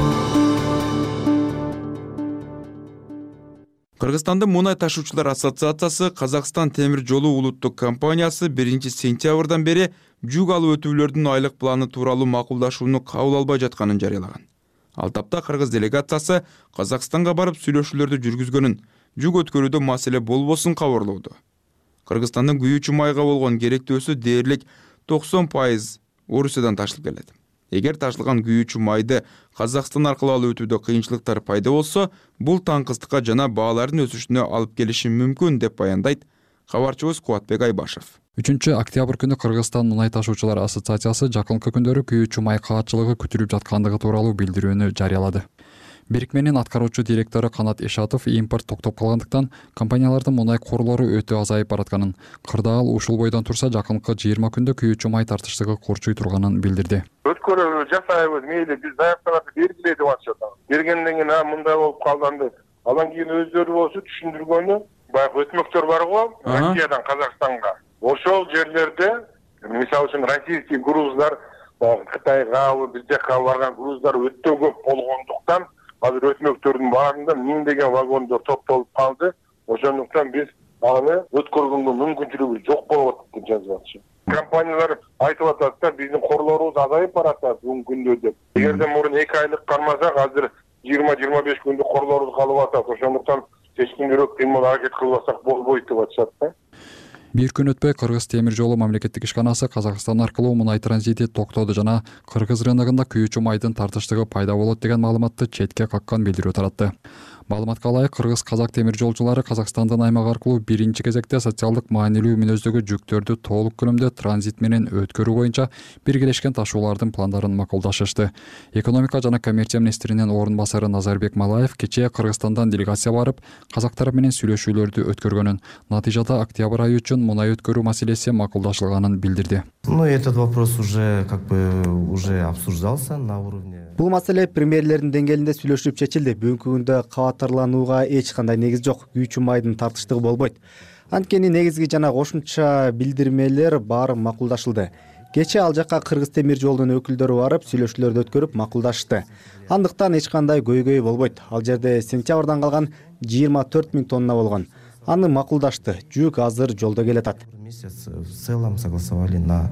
Кыргызстандын Мунай ташуучулар ассоциациясы Казакстан темир жолу улуттук компаниясы биринчи сентябрдан бери жүк алып өтүүлөрдүн айлык планы тууралуу макулдашууну кабыл албай жатканын жарыялаган. Ал тапта Кыргыз делегациясы Казакстанга барып сүйлөшүүлөрдү жүргүзгөнүн, жүк өткөрүүдө маселе болбосун кабарлоодо. Кыргызстандын күйүүчү майга болгон керектөөсү дээрлик токсон пайыз Орусиядан ташылып келет. Эгер ташылган күйүүчү майды Казакстан аркылуу алып өтүүдө кыйынчылыктар пайда болсо, бул таңкыстыкка жана баалардын өсүшүнө алып келиши мүмкүн деп баяндайт кабарчыбыз Кубатбек Айбашев. үчүнчү октябрь күнү Кыргызстан Мунай ташуучулар ассоциациясы жакынкы күндөрү күйүүчү май каатчылыгы күтүлүп жаткандыгы тууралуу билдирүүнү жарыялады. Бирикменин аткаруучу директору Канат Эшатов импорт токтоп калгандыктан компаниялардын мунай корлору өтө азайып баратканын, кырдаал ушул бойдон турса жакынкы жыйырма күндө күйүүчү май тартыштыгы курчуй турганын билдирди. Өткөрүү жасайбыз, мейли биз заяктарды бергиле деп атышат. Бергенден кийин а мындай болуп калды. Андан кийин өздөрү болсо түшүндүргөнү, баягы өтмөктөр бар го, Россиядан Казакстанга. Ошол жерлерде, мисалы үчүн российский груздар, Кытайга, бизде барган груздар өтө көп болгондуктан, азыр өтмөктөрдүн баарында миңдеген вагондор топтолуп калды. Ошондуктан биз аны өткөргөнгө мүмкүнчүлүгү жок болуп атат деп жазып атышат. Компаниялар айтып атат да, биздин корлорубуз азайып баратат бүгүнкү күндө деп. Эгерде мурун эки айлык кармасак, азыр жыйырма жыйырма беш күндүк корлорубуз калып атат. Ошондуктан чечкиндирөөк кыймыл аракет кылбасак болбойт деп атышат да. Бир күн өтпөй Кыргыз темир жолу мамлекеттик ишканасы Казакстан аркылуу мунай транзити токтоду жана Кыргыз рыногунда күйүүчү майдын тартыштыгы пайда болот деген маалыматты четке каккан билдирүү таратты. Маалыматка ылайык, Кыргыз-Казак темир жолчулары Казакстандын аймак аркылуу биринчи кезекте социалдык маанилүү мүнөздөгү жүктөрдү толук көлөмдө транзит менен өткөрүү боюнча биргелешкен ташуулардын пландарын макулдашышты. Экономика жана коммерция министринин орун басары Назарбек Малаев кечээ Кыргызстандан делегация барып, казактар менен сүйлөшүүлөрдү өткөргөнүн, натыйжада октябрь айы үчүн мунай өткөрүү маселеси макулдашылганын билдирди. Ну, этот вопрос уже как бы уже обсуждался на уровне. Бул маселе премьерлердин деңгээлинде сүйлөшүлүп чечилди. Бүгүнкү күндө кабаттарланууга эч кандай негиз жок. Күйүүчү майдын тартыштыгы болбойт. Анткени негизги жана кошумча билдирмелер баары макулдашылды. Кечээ ал жакка Кыргыз темир жолунун өкүлдөрү барып, сүйлөшүүлөрдү өткөрүп макулдашты. Андыктан эч кандай көйгөй болбойт. Ал жерде сентябрдан калган жыйырма төрт миң тонна болгон. Аны макулдашты. Жүк азыр жолдо келатат. Месяц в целом согласовали на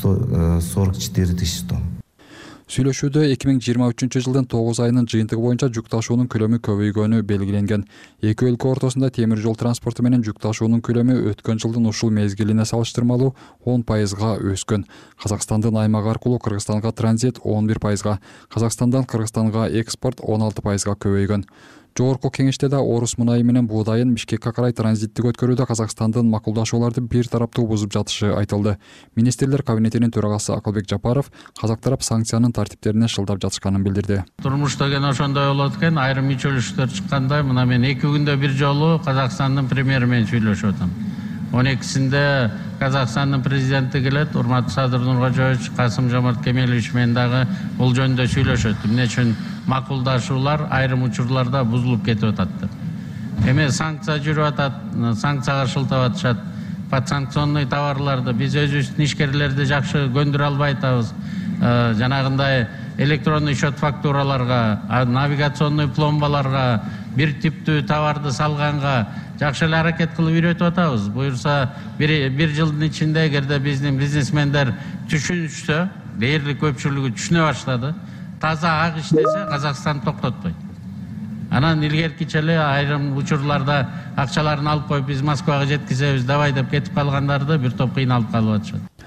сорок четыре тысячи тонн. Сүйлөшүүдө эки миң жыйырма үчүнчү жылдын тогуз айынын жыйынтыгы боюнча жүк ташуунун көлөмү көбөйгөнү белгиленген. Эки өлкө ортосунда темир жол транспорту менен жүк ташуунун көлөмү өткөн жылдын ушул мезгилине салыштырмалуу он пайызга өскөн. Казакстандын аймак аркылуу Кыргызстанга транзит он бир пайызга, Казакстандан Кыргызстанга экспорт он алты пайызга көбөйгөн. Жогорку кеңеште да орус мунайы менен буудайын Бишкекке карай транзиттик өткөрүүдө Казакстандын макулдашууларды бир тараптуу бузуп жатышы айтылды. Министрлер кабинетинин төрагасы Акылбек Жапаров казак тарап санкциянын тартиптерине шылдап жатышканын билдирди. Турмушта гана ошондой болот экен, айрым ичөлүштөр чыккандай, мына мен эки күндө бир жолу Казакстандын премьери менен сүйлөшүп атам. он экисинде Казакстандын президенти келет, урматтуу Садыр Нуркожоевич, Касым Жомарт Кемелович менен дагы бул жөнүндө сүйлөшөт. Эмне үчүн макулдашуулар айрым учурларда бузулуп кетип атат деп. Эми санкция жүрүп атат, санкцияга шылтап атышат. Подсанкционный товарларды биз өзүбүздүн ишкерлерди жакшы көндүрө албай атабыз. Жанагындай электронный счет фактураларга, навигационный пломбаларга, бир типтүү товарды салганга жакшы эле аракет кылып үйрөтүп атабыз. Буюрса бир бир жылдын ичинде эгерде биздин бизнесмендер түшүнүшсө, дээрлик көпчүлүгү түшүнө баштады. Таза ак иштесе Казакстан токтотпойт. Анан илгеркиче эле айрым учурларда акчаларын алып коюп биз Москвага жеткизебиз, давай деп кетип калгандарды бир топ кыйналып калып атышат.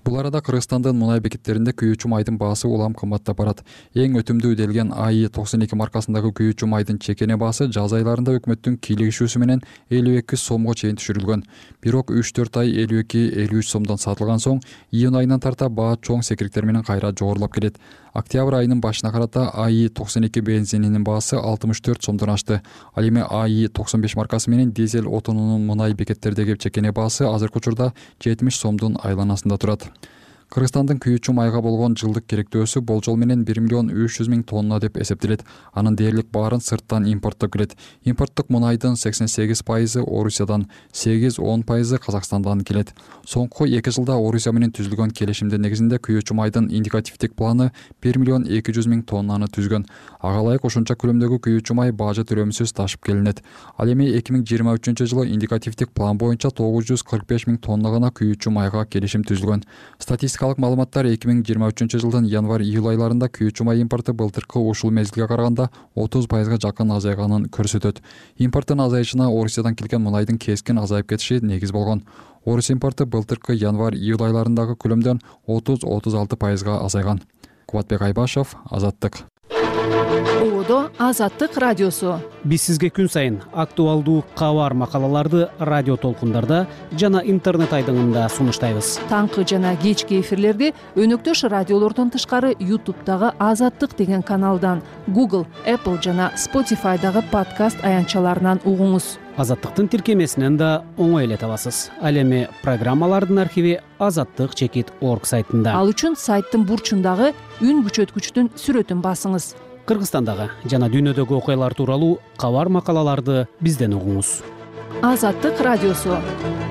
Бул арада Кыргызстандын мунай бекеттеринде күйүүчү майдын баасы улам кымбаттап барат. Эң өтүмдүү делген А И токсон эки маркасындагы күйүүчү майдын чекене баасы жаз айларында өкмөттүн кийлигишүүсү менен элүү эки сомго чейин түшүрүлгөн. Бирок үч төрт ай элүү эки элүү үч сомдон сатылган соң июнь айынан тарта баа чоң секириктер менен кайра жогорулап келет. Октябрь айынын башына карата А И токсон эки бензининин баасы алтымыш төрт сомдон ашты. Ал эми А И токсон беш маркасы менен дизель отунунун мунай бекеттердеги чекене баасы азыркы учурда жетимиш сомдун айланасында турат. Кыргызстандын күйүүчү майга болгон жылдык керектөөсү болжол менен бир миллион үч жүз миң тонна деп эсептелет. Анын дээрлик баарын сырттан импорттоп келет. Импорттук мунайдын сексен сегиз пайызы Орусиядан, сегиз он пайызы Казакстандан келет. Соңку эки жылда Орусия менен түзүлгөн келишимдин негизинде күйүүчү майдын индикативдик планы бир миллион эки жүз миң тоннаны түзгөн. Ага ылайык ошонча көлөмдөгү күйүүчү май бажы төлөмсүз ташып келинет. Ал эми эки миң жыйырма үчүнчү жылы индикативдик план боюнча тогуз жүз кырк беш миң тонна гана күйүүчү майга келишим түзүлгөн. Статистикалык маалыматтар эки миң жыйырма үчүнчү жылдын январь-июль айларында күйүүчү май импорту былтыркы ушул мезгилге караганда отуз пайызга жакын азайганын көрсөтөт. Импорттун азайышына Орусиядан келген мунайдын кескин азайып кетиши негиз болгон. Орус импорту былтыркы январь-июль айларындагы көлөмдөн отуз отуз алты пайызга азайган. Кубатбек Айбашев, Азаттык. Оодо Азаттык радиосу. Биз сизге күн сайын актуалдуу кабар макалаларды радио толкундарда жана интернет айдыңында сунуштайбыз. Таңкы жана кечки эфирлерди өнөктөш радиолордон тышкары ютубтагы Азаттык деген каналдан, Google, Apple жана Spotify'дагы подкаст аянтчаларынан угуңуз. Азаттыктын тиркемесинен да оңой эле табасыз. Ал эми программалардын архиви азаттык чекит орг сайтында. Ал үчүн сайттын бурчундагы үн күчөткүчтүн сүрөтүн басыңыз. Кыргызстандагы жана дүйнөдөгү окуялар тууралуу кабар макалаларды бизден угуңуз. Азаттык радиосу.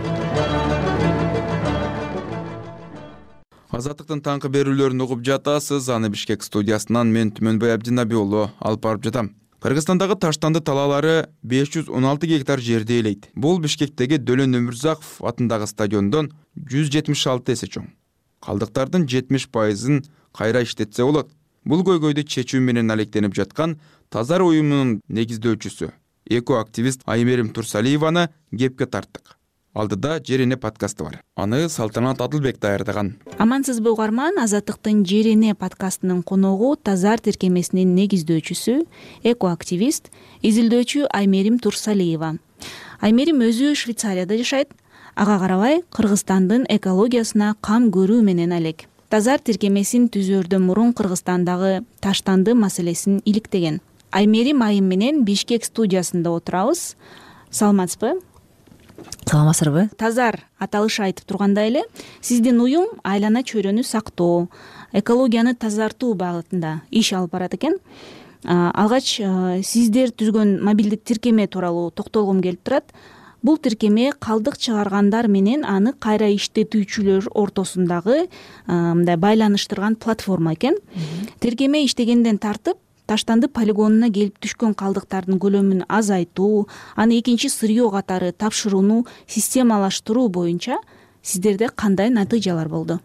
Азаттыктын таңкы берүүлөрүн угуп жатасыз. Аны Бишкек студиясынан мен Түмөнбай Абдинаби уулу алып барып жатам. Кыргызстандагы таштанды талаалары беш жүз он алты гектар жерди ээлейт. Бул Бишкектеги Дөлөн Өмүрзаков атындагы стадиондон жүз жетимиш алты эсе чоң. Калдыктардын жетимиш пайызын кайра иштетсе болот. Бул көйгөйдү чечүү менен алектенип жаткан Тазар уюмунун негиздөөчүсү, эко-активист Аймерим Турсалиеваны кепке тарттык. Алдыда Жерене подкасты бар. Аны Салтанат Адылбек даярдаган. Амансызбы угарман, Азаттыктын Жерене подкастынын коногу Тазар тиркемесинин негиздөөчүсү, эко-активист, изилдөөчү Аймерим Турсалиева. Аймерим өзү Швейцарияда жашайт. Ага карабай Кыргызстандын экологиясына кам көрүү менен алек. Тазар тиркемесин түзөрдөн мурун Кыргызстандагы таштанды маселесин иликтеген. Аймерим айым менен Бишкек студиясында отурабыз. Саламатсызбы? Саламатсызбы? Тазар аталышы айтып тургандай эле, сиздин уюм айлана чөйрөнү сактоо, экологияны тазартуу багытында иш алып барат экен. Алгач сиздер түзгөн мобилдик тиркеме тууралуу токтолгум келип турат. Бул тиркеме калдык чыгаргандар менен аны кайра иштетүүчүлөр ортосундагы мындай байланыштырган платформа экен. Тиркеме иштегенден тартып таштанды полигонуна келип түшкөн калдыктардын көлөмүн азайтуу, аны экинчи сырьё катары тапшырууну системалаштыруу боюнча сиздерде кандай натыйжалар болду?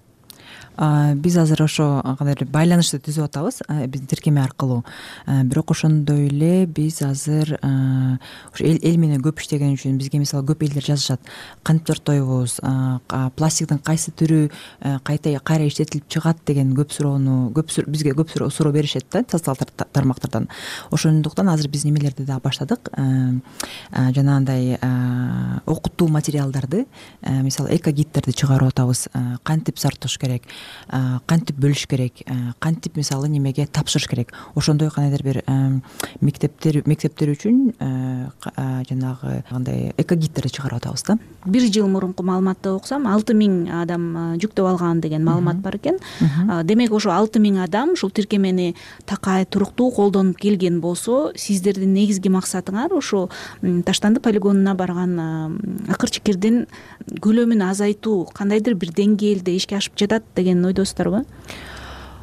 Биз азыр ошо кандайдыр байланышты түзүп атабыз биздин тиркеме аркылуу. Бирок ошондой эле биз азыр ошо эл менен көп иштеген үчүн бизге мисалы көп элдер жазышат. Кантип тартойбуз, пластиктин кайсы түрү кайта кайра иштетилип чыгат деген көп суроону көп бизге көп суроо беришет да социалдык тармактардан. Ошондуктан азыр биз немелерди да баштадык. Жанагындай окутуу материалдарды, мисалы эко-гидтерди чыгарып атабыз. Кантип сарптош керек, кантип бөлүш керек, кантип мисалы немеге тапшырыш керек. Ошондой кандайдыр бир мектептер мектептер үчүн жанагы кандай эко-гидтерди чыгарып атабыз да. Бир жыл мурунку маалыматты окусам, алты миң адам жүктөп алган деген маалымат бар экен. Демек ошо алты миң адам ушул тиркемени такай туруктуу колдонуп келген болсо, сиздердин негизги максатыңар ошо таштанды полигонуна барган акыр-чикирдин көлөмүн азайтуу, кандайдыр бир деңгээлде ишке ашып жатат деген ойдосуздарбы?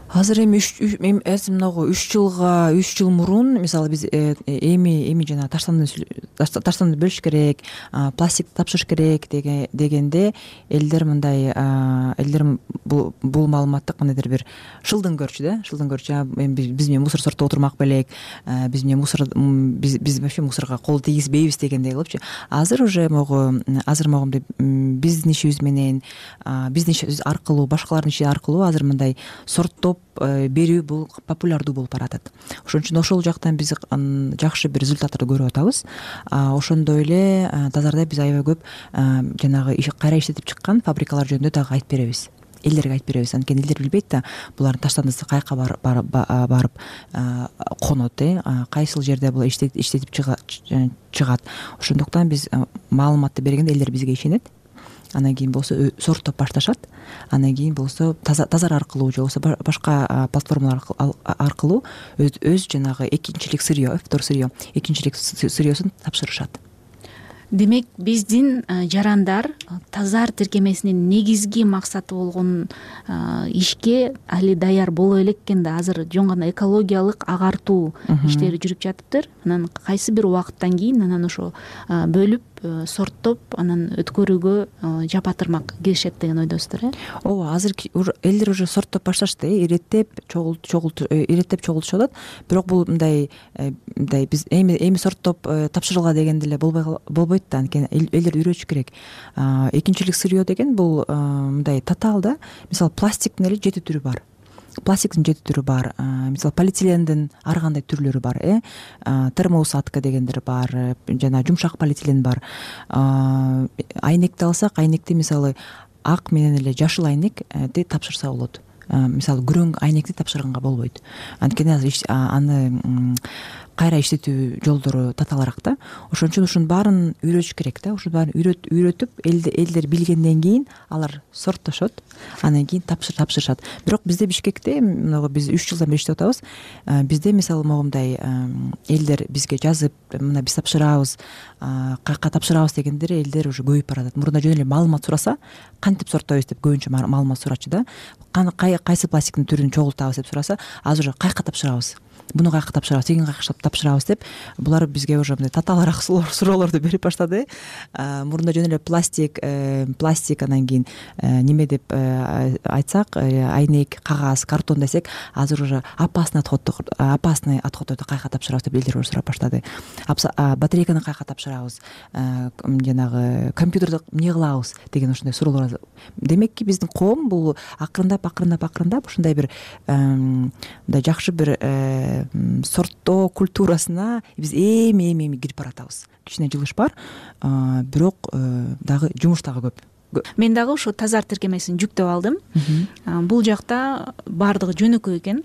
азыр эми могу үч жылга үч жыл мурун мисалы биз эми эми жана таштанды таштанды бөлүш керек, пластикти тапшырыш керек дегенде элдер мындай элдер бул бул маалыматты кандайдыр бир шылдың көрчү да шылдың көрчү эми биз менен мусор сортоп отурмак белек, биз менен мусор биз биз вообще мусорго кол тийгизбейбиз дегендей кылыпчы. Азыр уже могу азыр могу биздин ишибиз менен биздин ишибиз аркылуу башкалардын иши аркылуу азыр мындай сорттоп берүү бул популярдуу болуп баратат. Ошон үчүн ошол жактан биз жакшы бир результаттарды көрүп атабыз. Ошондой эле Тазарда биз аябай көп жанагы кайра иштетип чыккан фабрикалар жөнүндө дагы айтып беребиз. Элдерге айтып беребиз. Анткени элдер билбейт да булардын таштандысы каяка барып конот, э кайсыл жерде бул иштетип чыгат. Ошондуктан биз маалыматты бергенде элдер бизге ишенет. Анан кийин болсо сорттоп башташат. Анан кийин болсо Тазар аркылуу же болбосо башка платформалар аркылуу өз жанагы экинчилик сырьё, втор сырьё, экинчилик сырьёсун тапшырышат. Демек биздин жарандар Тазар тиркемесинин негизги максаты болгон ишке али даяр боло элек экен да. Азыр жөн гана экологиялык агартуу иштери жүрүп жатыптыр. Анан кайсы бир убакыттан кийин анан ошо бөлүп сорттоп анан өткөрүүгө жапатырмак келишет деген ойдосуздар, э? Ооба, азыр элдер уже сорттоп башташты, иреттеп чогулт чогулт иреттеп чогултушуп атат. Бирок бул мындай мындай биз эми эми сорттоп тапшырылга дегенде эле болбойт да. Анткени элдерди үйрөтүш керек. Экинчилик сырьё деген бул мындай татаал да. Мисалы пластиктин эле жети түрү бар. Пластиктин жети түрү бар. Мисалы полиэтилендин ар кандай түрлөрү бар, э термоусадка дегендер бар, жана жумшак полиэтилен бар. Айнекти алсак, айнекти мисалы ак менен эле жашыл айнекти тапшырса болот. Мисалы күрөң айнекти тапшырганга болбойт. Анткени азыр аны кайра иштетүү жолдору татаалыраак да. Ошон үчүн ушунун баарын үйрөтүш керек да. Ушунун баарын үйрөтүп элдер билгенден кийин алар сорттошот, анан кийин тапшырышат. Бирок бизде Бишкекте биз үч жылдан бери иштеп атабыз. Бизде мисалы могундай элдер бизге жазып, мына биз тапшырабыз, каяка тапшырабыз дегендер элдер уже көбөйүп баратат. Мурда жөн эле маалымат сураса, кантип сортойбуз деп көбүнчө маалымат сурачу да. Кайсы пластиктин түрүн чогултабыз деп сураса, азыр уже каяка тапшырабыз, буну каяка тапшырабыз, тигин каяка тапшырабыз деп булар бизге уже мындай татаалыраак суроолорду берип баштады. Мурда жөн эле пластик, пластик анан кийин неме деп айтсак, айнек, кагаз, картон десек, азыр уже опасный отходду, опасный отходдорду каяка тапшырабыз деп элдер уже сурап баштады. Батарейканы каяка тапшырабыз, жанагы компьютерди эмне кылабыз деген ушундай суроолор. Демекки биздин коом бул акырындап акырындап акырындап ушундай бир мындай жакшы бир сорттоо культурасына биз эми эми эми кирип баратабыз. Кичине жылыш бар, бирок дагы жумуш дагы көп. Мен дагы ошо Тазар тиркемесин жүктөп алдым. Бул жакта баардыгы жөнөкөй экен,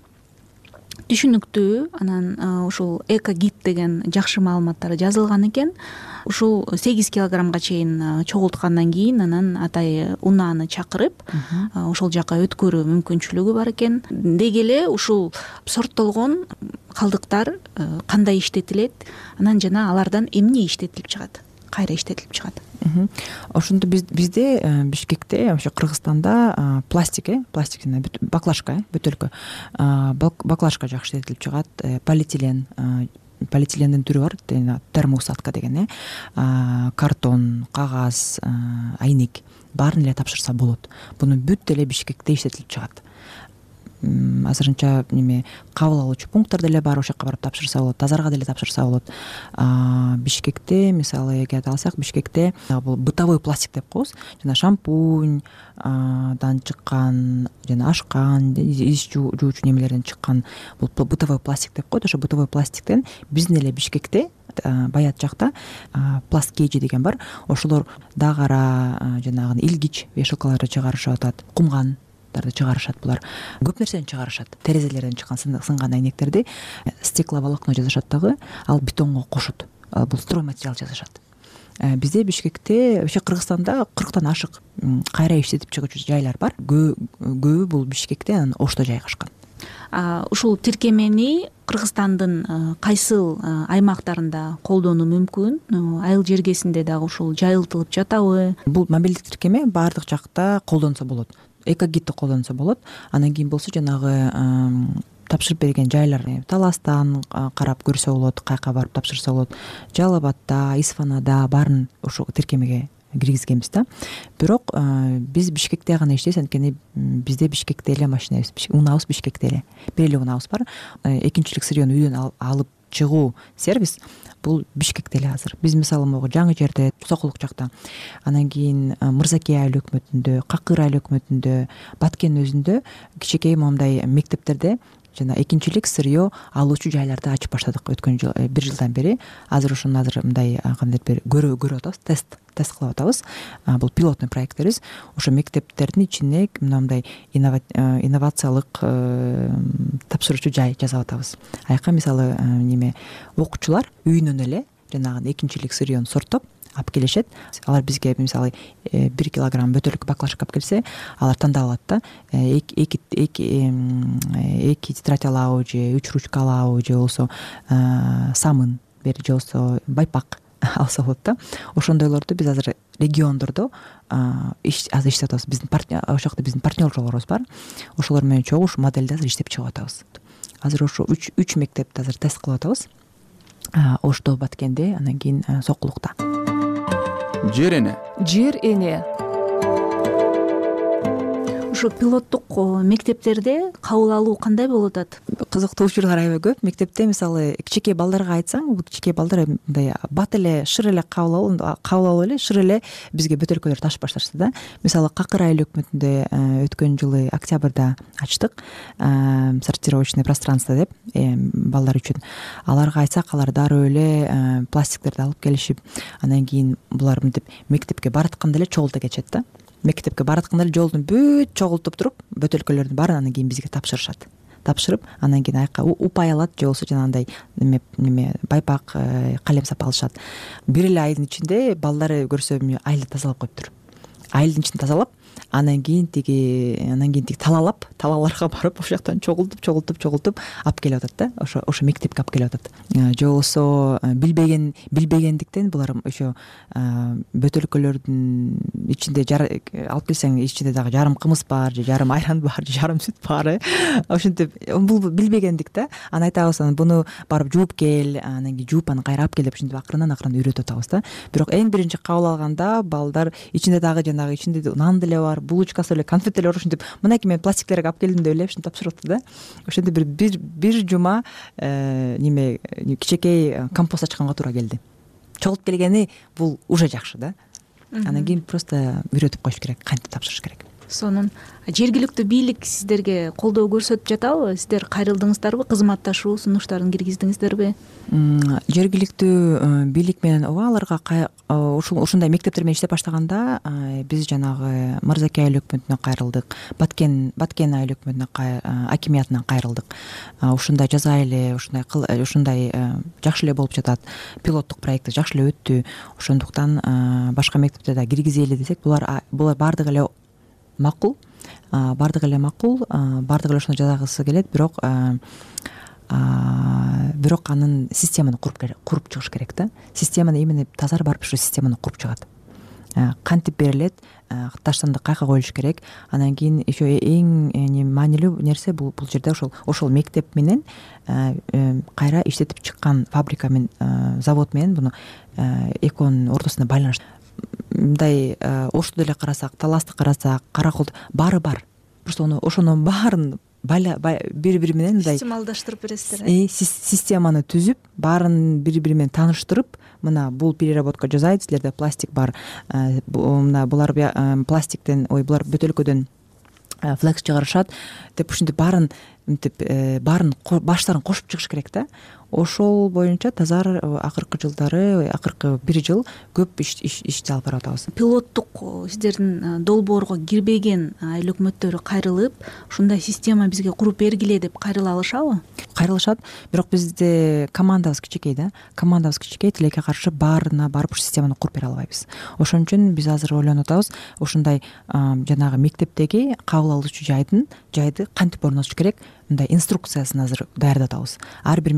түшүнүктүү, анан ушул эко-гид деген жакшы маалыматтар жазылган экен. Ушул сегиз килограммга чейин чогулткандан кийин анан атай унааны чакырып, ошол жака өткөрүү мүмкүнчүлүгү бар экен. Деги эле ушул сорттолгон калдыктар кандай иштетилет, анан жана алардан эмне иштетилип чыгат, кайра иштетилип чыгат. Ошондо бизде Бишкекте, вообще Кыргызстанда пластик, э, пластиктин баклажка, бөтөлкө, баклажка жакшы иштетилип чыгат, полиэтилен, полиэтилендин түрү бар, термоусадка деген, э, картон, кагаз, айнек баарын эле тапшырса болот. Буну бүт эле Бишкекте иштетилип чыгат. Азырынча неме кабыл алуучу пункттар деле бар, ошол жака барып тапшырса болот, Тазарга деле тапшырса болот. Бишкекте мисалы эгерде алсак, Бишкекте бул бытовой пластик деп коебуз. Жана шампунь дан чыккан, жана ашкан, иш жуучу немелерден чыккан бул бытовой пластик деп коет. Ошо бытовой пластиктен биздин эле Бишкекте Баят жакта пласткейжи деген бар. Ошолор дагара жанагы илгич вешалкаларды чыгарышып атат, кумган чыгарышат. Булар көп нерсени чыгарышат. Терезелерден чыккан сынган айнектерди стекловолокно жасашат дагы, ал бетонго кошот. Бул стройматериал жасашат. Бизде Бишкекте, вообще Кыргызстанда кырктан ашык кайра иштетип чыгуучу жайлар бар. Көбү бул Бишкекте, анан Ошто жайгашкан. Ушул тиркемени Кыргызстандын кайсыл аймактарында колдонуу мүмкүн? Айыл жергесинде дагы ушул жайылтылып жатабы? Бул мобилдик тиркеме баардык жакта колдонсо болот. экогидти колдонсо болот. Анан кийин болсо жанагы тапшырып берген жайлар таластан карап көрсө болот, каяка барып тапшырса болот. Жалал Абадда, Исфанада баарын ошо тиркемеге киргизгенбиз да. Бирок биз Бишкекте гана иштейбиз, анткени бизде Бишкекте эле машинабыз, унаабыз Бишкекте эле. Бир эле унаабыз бар. Экинчилик сырьёну үйдөн алып чыгуу сервис бул Бишкекте эле азыр. Биз мисалы могу жаңы жерде, Сокулук жакта, анан кийин Мырзакей айыл өкмөтүндө, Какыр айыл өкмөтүндө, Баткен өзүндө кичинекей моундай мектептерде жана экинчилик сырьё алуучу жайларды ачып баштадык өткөн жыл, бир жылдан бери. Азыр ошону азыр мындай кандайдыр бир көрүп көрүп атабыз, тест тест кылып атабыз. Бул пилоттун проекттерибиз. Ошо мектептердин ичине мындай инновациялык тапшыруучу жай жасап атабыз. Аяка мисалы неме окуучулар үйүнөн эле жанагы экинчилик сырьёну сорттоп алып келишет. Алар бизге мисалы бир килограмм бөтөлкө баклажка алып келсе, алар тандап алат да. эки эки тетрадь алабы же үч ручка алабы же болсо самын бер же болсо байпак алса болот да. Ошондойлорду биз азыр региондордо азыр иштеп атабыз. Биздин ошол жакта биздин партнерлорубуз бар. Ошолор менен чогуу ушу моделди азыр иштеп чыгып атабыз. Азыр ошо үч үч мектепти азыр тест кылып атабыз. Ошто, Баткенде, анан кийин Сокулукта. Жер эне. Жер эне. Ушу пилоттук мектептерде кабыл алуу кандай болуп атат? Кызыктуу учурлар аябай көп. Мектепте мисалы кичинекей балдарга айтсаң, бул кичинекей балдар мындай бат эле, шыр эле кабыл алып, кабыл алып эле шыр эле бизге бөтөлкөлөр ташып башташты да. Мисалы Какыр айыл өкмөтүндө өткөн жылы октябрда ачтык сортировочный пространство деп балдар үчүн. Аларга айтсак, алар дароо эле пластиктерди алып келишип, анан кийин булар мынтип мектепке баратканда эле чогулта кетишет да. Мектепке баратканда эле жолдун бүт чогултуп туруп, бөтөлкөлөрдүн баарын анан кийин бизге тапшырышат. Тапшырып, анан кийин аяка упай алат, же болсо жанагындай неме неме байпак, калем сап алышат. Бир эле айдын ичинде балдары көрсө айылды тазалап коюптур. Айылдын ичин тазалап, анан кийин тиги анан кийин тиги талалап, талаларга барып ошол жактан чогултуп, чогултуп, чогултуп алып келип атат да. Ошо ошо мектепке алып келип атат. Же болсо билбеген билбегендиктен булар ошо бөтөлкөлөрдүн ичинде алып келсең, ичинде дагы жарым кымыз бар, же жарым айран бар, же жарым сүт бар. Ошентип бул билбегендик да. Анан айтабыз, буну барып жууп кел, анан кийин жууп аны кайра алып кел деп ушинтип акырынан акырынан үйрөтүп атабыз да. Бирок эң биринчи кабыл алганда балдар ичинде дагы жанагы ичинде нан деле бар, булочкасы эле, конфет деле бар, ушинтип мынакей мен пластиктерге алып келдим деп эле ушинтип тапшырып атты да. Ошентип бир бир бир жума неме кичинекей компост ачканга туура келди. Чогултуп келгени бул уже жакшы да. Анан кийин просто үйрөтүп коюш керек, кантип тапшырыш керек. Сонун жергиликтүү бийлик сиздерге колдоо көрсөтүп жатабы? Сиздер кайрылдыңыздарбы, кызматташуу сунуштарын киргиздиңиздерби? Жергиликтүү бийлик менен ооба, аларга ушундай мектептер менен иштеп баштаганда биз жанагы Мырзакей айыл өкмөтүнө кайрылдык, Баткен Баткен айыл өкмөтүнө акимиятынан кайрылдык. Ушундай жазайлы, ушундай ушундай жакшы эле болуп жатат. Пилоттук проекти жакшы эле өттү. Ошондуктан башка мектептерде да киргизели десек, булар булар бардыгы эле макул, бардыгы эле макул, бардыгы эле ошону жазагысы келет, бирок бирок анын системаны куруп куруп чыгыш керек да. Системаны именно тазар барып ушу системаны куруп чыгат. Кантип берилет, таштанды кайка коюлуш керек. Анан кийин еще эң маанилүү нерсе бул бул жерде ошол ошол мектеп менен кайра иштетип чыккан фабрика менен, завод менен буну экөөнүн ортосунда байланыш. Мындай Ошту деле карасак, Таласты карасак, Караколду баары бар. Просто ошонун баарын бири-бири менен мындай системалдаштырып бересиздер. Э, системаны түзүп, баарын бири-бири менен тааныштырып, мына бул переработка жасайт, силерде пластик бар. Мына булар пластиктен, ой, булар бөтөлкөдөн флекс чыгарышат деп ушинтип баарын мынтип баарын баштарын кошуп чыгыш керек да. Ошол боюнча тазар акыркы жылдары, акыркы бир жыл көп иш ишти алып барып атабыз. Пилоттук сиздердин долбоорго кирбеген айыл өкмөттөрү кайрылып, ушундай система бизге куруп бергиле деп кайрыла алышабы? Кайрылышат, бирок бизде командабыз кичинекей да. Командабыз кичинекей, тилекке каршы баарына барып ушу системаны куруп бере албайбыз. Ошон үчүн биз азыр ойлонуп атабыз, ушундай жанагы мектептеги кабыл алуучу жайдын жайды кантип орнотуш керек, мындай инструкциясын азыр даярдап атабыз. Ар бир мектеп, мисалы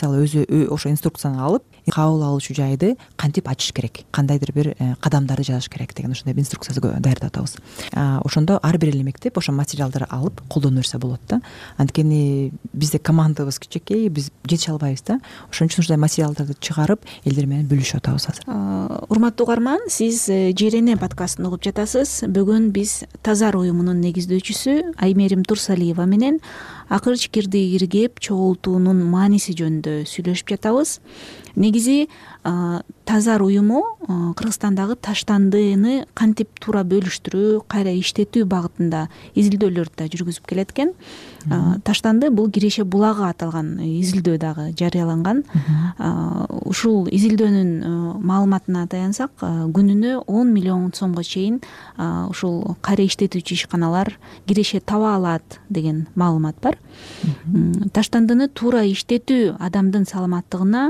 мисалы өзү ошо инструкцияны алып кабыл алуучу жайды кантип ачыш керек, кандайдыр бир кадамдарды жазыш керек деген ушундай инструкция даярдап атабыз. Ошондо ар бир эле мектеп ошо материалдарды алып колдоно берсе болот да. Анткени бизде командабыз кичинекей, биз жетише албайбыз да. Ошон үчүн ушундай материалдарды чыгарып элдер менен бөлүшүп атабыз азыр. Урматтуу угарман, сиз Жерене подкастын угуп жатасыз. Бүгүн биз Тазар уюмунун негиздөөчүсү Аймерим Турсалиева менен акыр чикирди иргеп чогултуунун мааниси жөнүндө сүйлөшүп жатабыз. Негизи Тазар уюму Кыргызстандагы таштандыны кантип туура бөлүштүрүү, кайра иштетүү багытында изилдөөлөрдү да жүргүзүп келет экен. Таштанды бул Киреше булагы аталган изилдөө дагы жарыяланган. Ушул изилдөөнүн маалыматына таянсак, күнүнө он миллион сомго чейин ушул кайра иштетүүчү ишканалар киреше таба алат деген маалымат бар. Таштандыны туура иштетүү адамдын саламаттыгына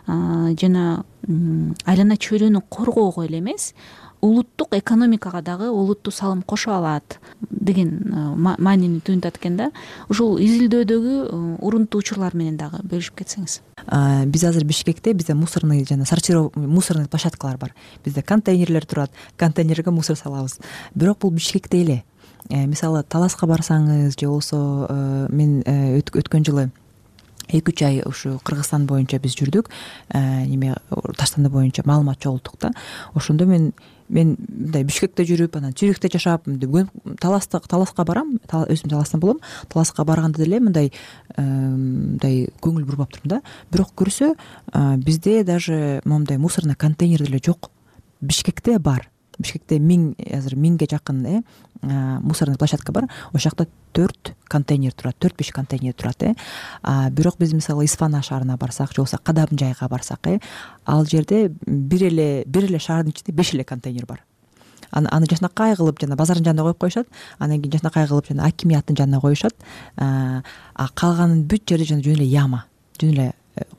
жана айлана чөйрөнү коргоого эле эмес, улуттук экономикага дагы олуттуу салым кошо алат деген маанини туюнтат экен да. Ушул изилдөөдөгү урунттуу учурлар менен дагы бөлүшүп кетсеңиз. Биз азыр Бишкекте бизде мусорный жана сортировка мусорный площадкалар бар. Бизде контейнерлер турат, контейнерге мусор салабыз. Бирок бул Бишкекте эле. Мисалы Таласка барсаңыз же болбосо мен өткөн жылы эки үч ай ушу Кыргызстан боюнча биз жүрдүк, неме таштанды боюнча маалымат чогулттук да. Ошондо мен мен мындай Бишкекте жүрүп, анан Цюрихте жашап, Таласта Таласка барам, өзүм Таластан болом. Таласка барганда деле мындай мындай көңүл бурбап турдум да. Бирок көрсө, бизде даже моундай мусорный контейнер деле жок. Бишкекте бар. Бишкекте миң азыр миңге жакын э мусорный площадка бар. Ошол жакта төрт контейнер турат, төрт беш контейнер турат э. Бирок биз мисалы Исфана шаарына барсак, же болбосо Кадам жайга барсак э, ал жерде бир эле бир эле шаардын ичинде беш эле контейнер бар. Аны аны жакнакай кылып жана базардын жанына коюп коюшат. Анан кийин жакнакай кылып жана акимияттын жанына коюшат. А калганын бүт жери жөн эле яма. Жөн эле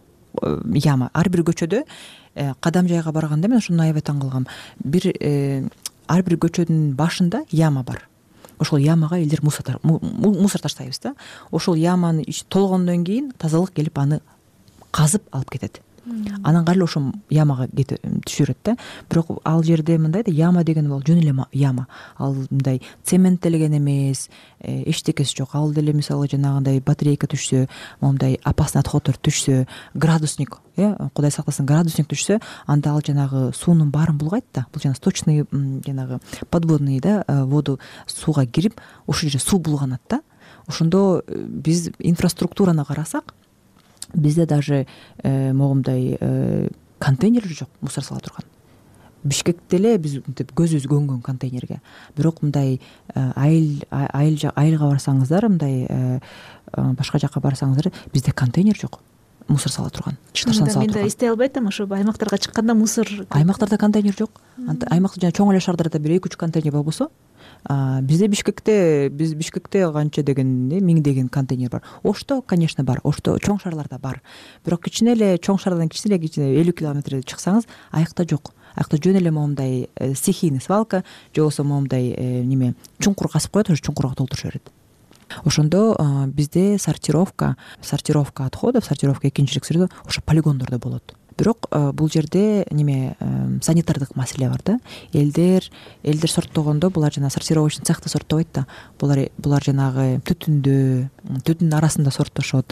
яма. Ар бир көчөдө Кадам жайга барганда мен ушуну аябай таң калгам. Бир ар бир көчөнүн башында яма бар. Ошол ямага элдер мусор мусор таштайбыз да. Ошол яманы толгондон кийин тазалык келип аны казып алып кетет. Анан кайра ошол ямага түшүрөт да. Бирок ал жерде мындай да, яма деген бол жөн эле яма. Ал мындай цементтелген эмес, эчтекеси жок. Ал деле мисалы жанагындай батарейка түшсө, моундай опасный отходдор түшсө, градусник, э, Кудай сактасын, градусник түшсө, анда ал жанагы суунун баарын булгайт да. Бул жана сточный жанагы подводный да, воду сууга кирип, ошол жерде суу булганат да. Ошондо биз инфраструктураны карасак, бизде даже могундай контейнер жок, мусор сала турган. Бишкекте эле биз мынтип көзүбүз көнгөн контейнерге. Бирок мындай айыл айыл айылга барсаңыздар, мындай башка жакка барсаңыздар, бизде контейнер жок. Мусор сала турган. Чыштарсан сала турган. Мен да эстей албайт атам, ошо аймактарга чыкканда мусор. Аймактарда контейнер жок. Аймакта жана чоң эле шаардарда бир эки үч контейнер болбосо, бизде Бишкекте биз Бишкекте канча деген миң деген контейнер бар. Ошто, конечно, бар. Ошто чоң шаарларда бар. Бирок кичине эле чоң шаардан кичине кичине элүү километрге чыксаңыз, аякта жок. Аякта жөн эле моундай стихийный свалка, же болбосо моундай неме чуңкур казып коет, ошо чуңкурга толтуруша берет. Ошондо бизде сортировка, сортировка отходов, сортировка экинчилик сүрөдө ошо полигондордо болот. Бирок бул жерде неме санитардык маселе бар да. Элдер элдер сорттогондо булар жана сортировочный цехта сорттобойт да. Булар булар жанагы түтүндө, түтүндүн арасында сорттошот.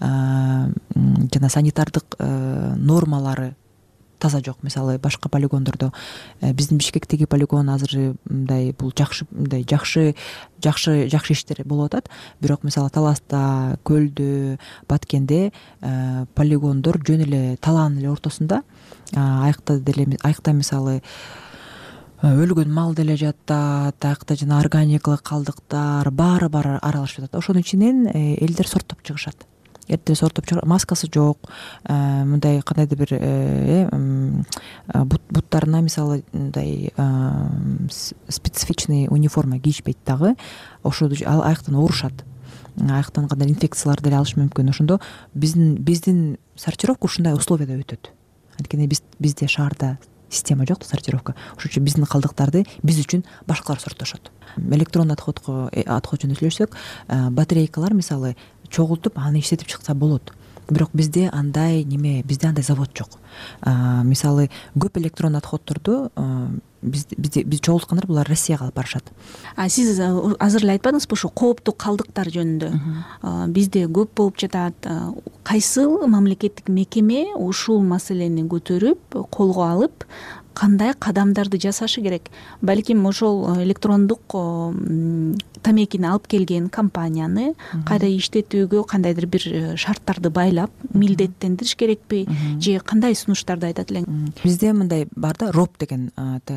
Жана санитардык нормалары таза жок. Мисалы башка полигондордо, биздин Бишкектеги полигон азыр мындай бул жакшы мындай жакшы жакшы жакшы иштер болуп атат. Бирок мисалы Таласта, Көлдө, Баткенде полигондор жөн эле талаанын эле ортосунда. Аякта деле аякта мисалы өлгөн мал деле жатат, аякта жана органикалык калдыктар баары бар аралашып жатат. Ошонун ичинен элдер сорттоп чыгышат. Эртең сорттоп чыгып, маскасы жок, мындай кандайдыр бир буттарына мисалы мындай специфичный униформа кийишпейт дагы. Ошо ал аяктан оорушат. Аяктан кандай инфекциялар деле алышы мүмкүн. Ошондо биздин биздин сортировка ушундай условияда өтөт. Анткени биз бизде шаарда система жок, сортировка. Ошон үчүн биздин калдыктарды биз үчүн башкалар сорттошот. Электронный отходко отход жөнүндө сүйлөшсөк, батарейкалар мисалы чогултуп аны иштетип чыкса болот. бирок бизде андай неме бизде андай завод жок. Мисалы көп электрондуу отходторду бизде биз чогулткандар булар Россияга алып барышат. Сиз азыр эле айтпадыңызбы ушу кооптуу калдыктар жөнүндө? Бизде көп болуп жатат. Кайсыл мамлекеттик мекеме ушул маселени көтөрүп, колго алып, кандай кадамдарды жасашы керек? Балким ошол электрондук тамекини алып келген компанияны кайра иштетүүгө кандайдыр бир шарттарды байлап милдеттендириш керекпи же кандай сунуштарды айтат элең? Бизде мындай бар да, РОП деген,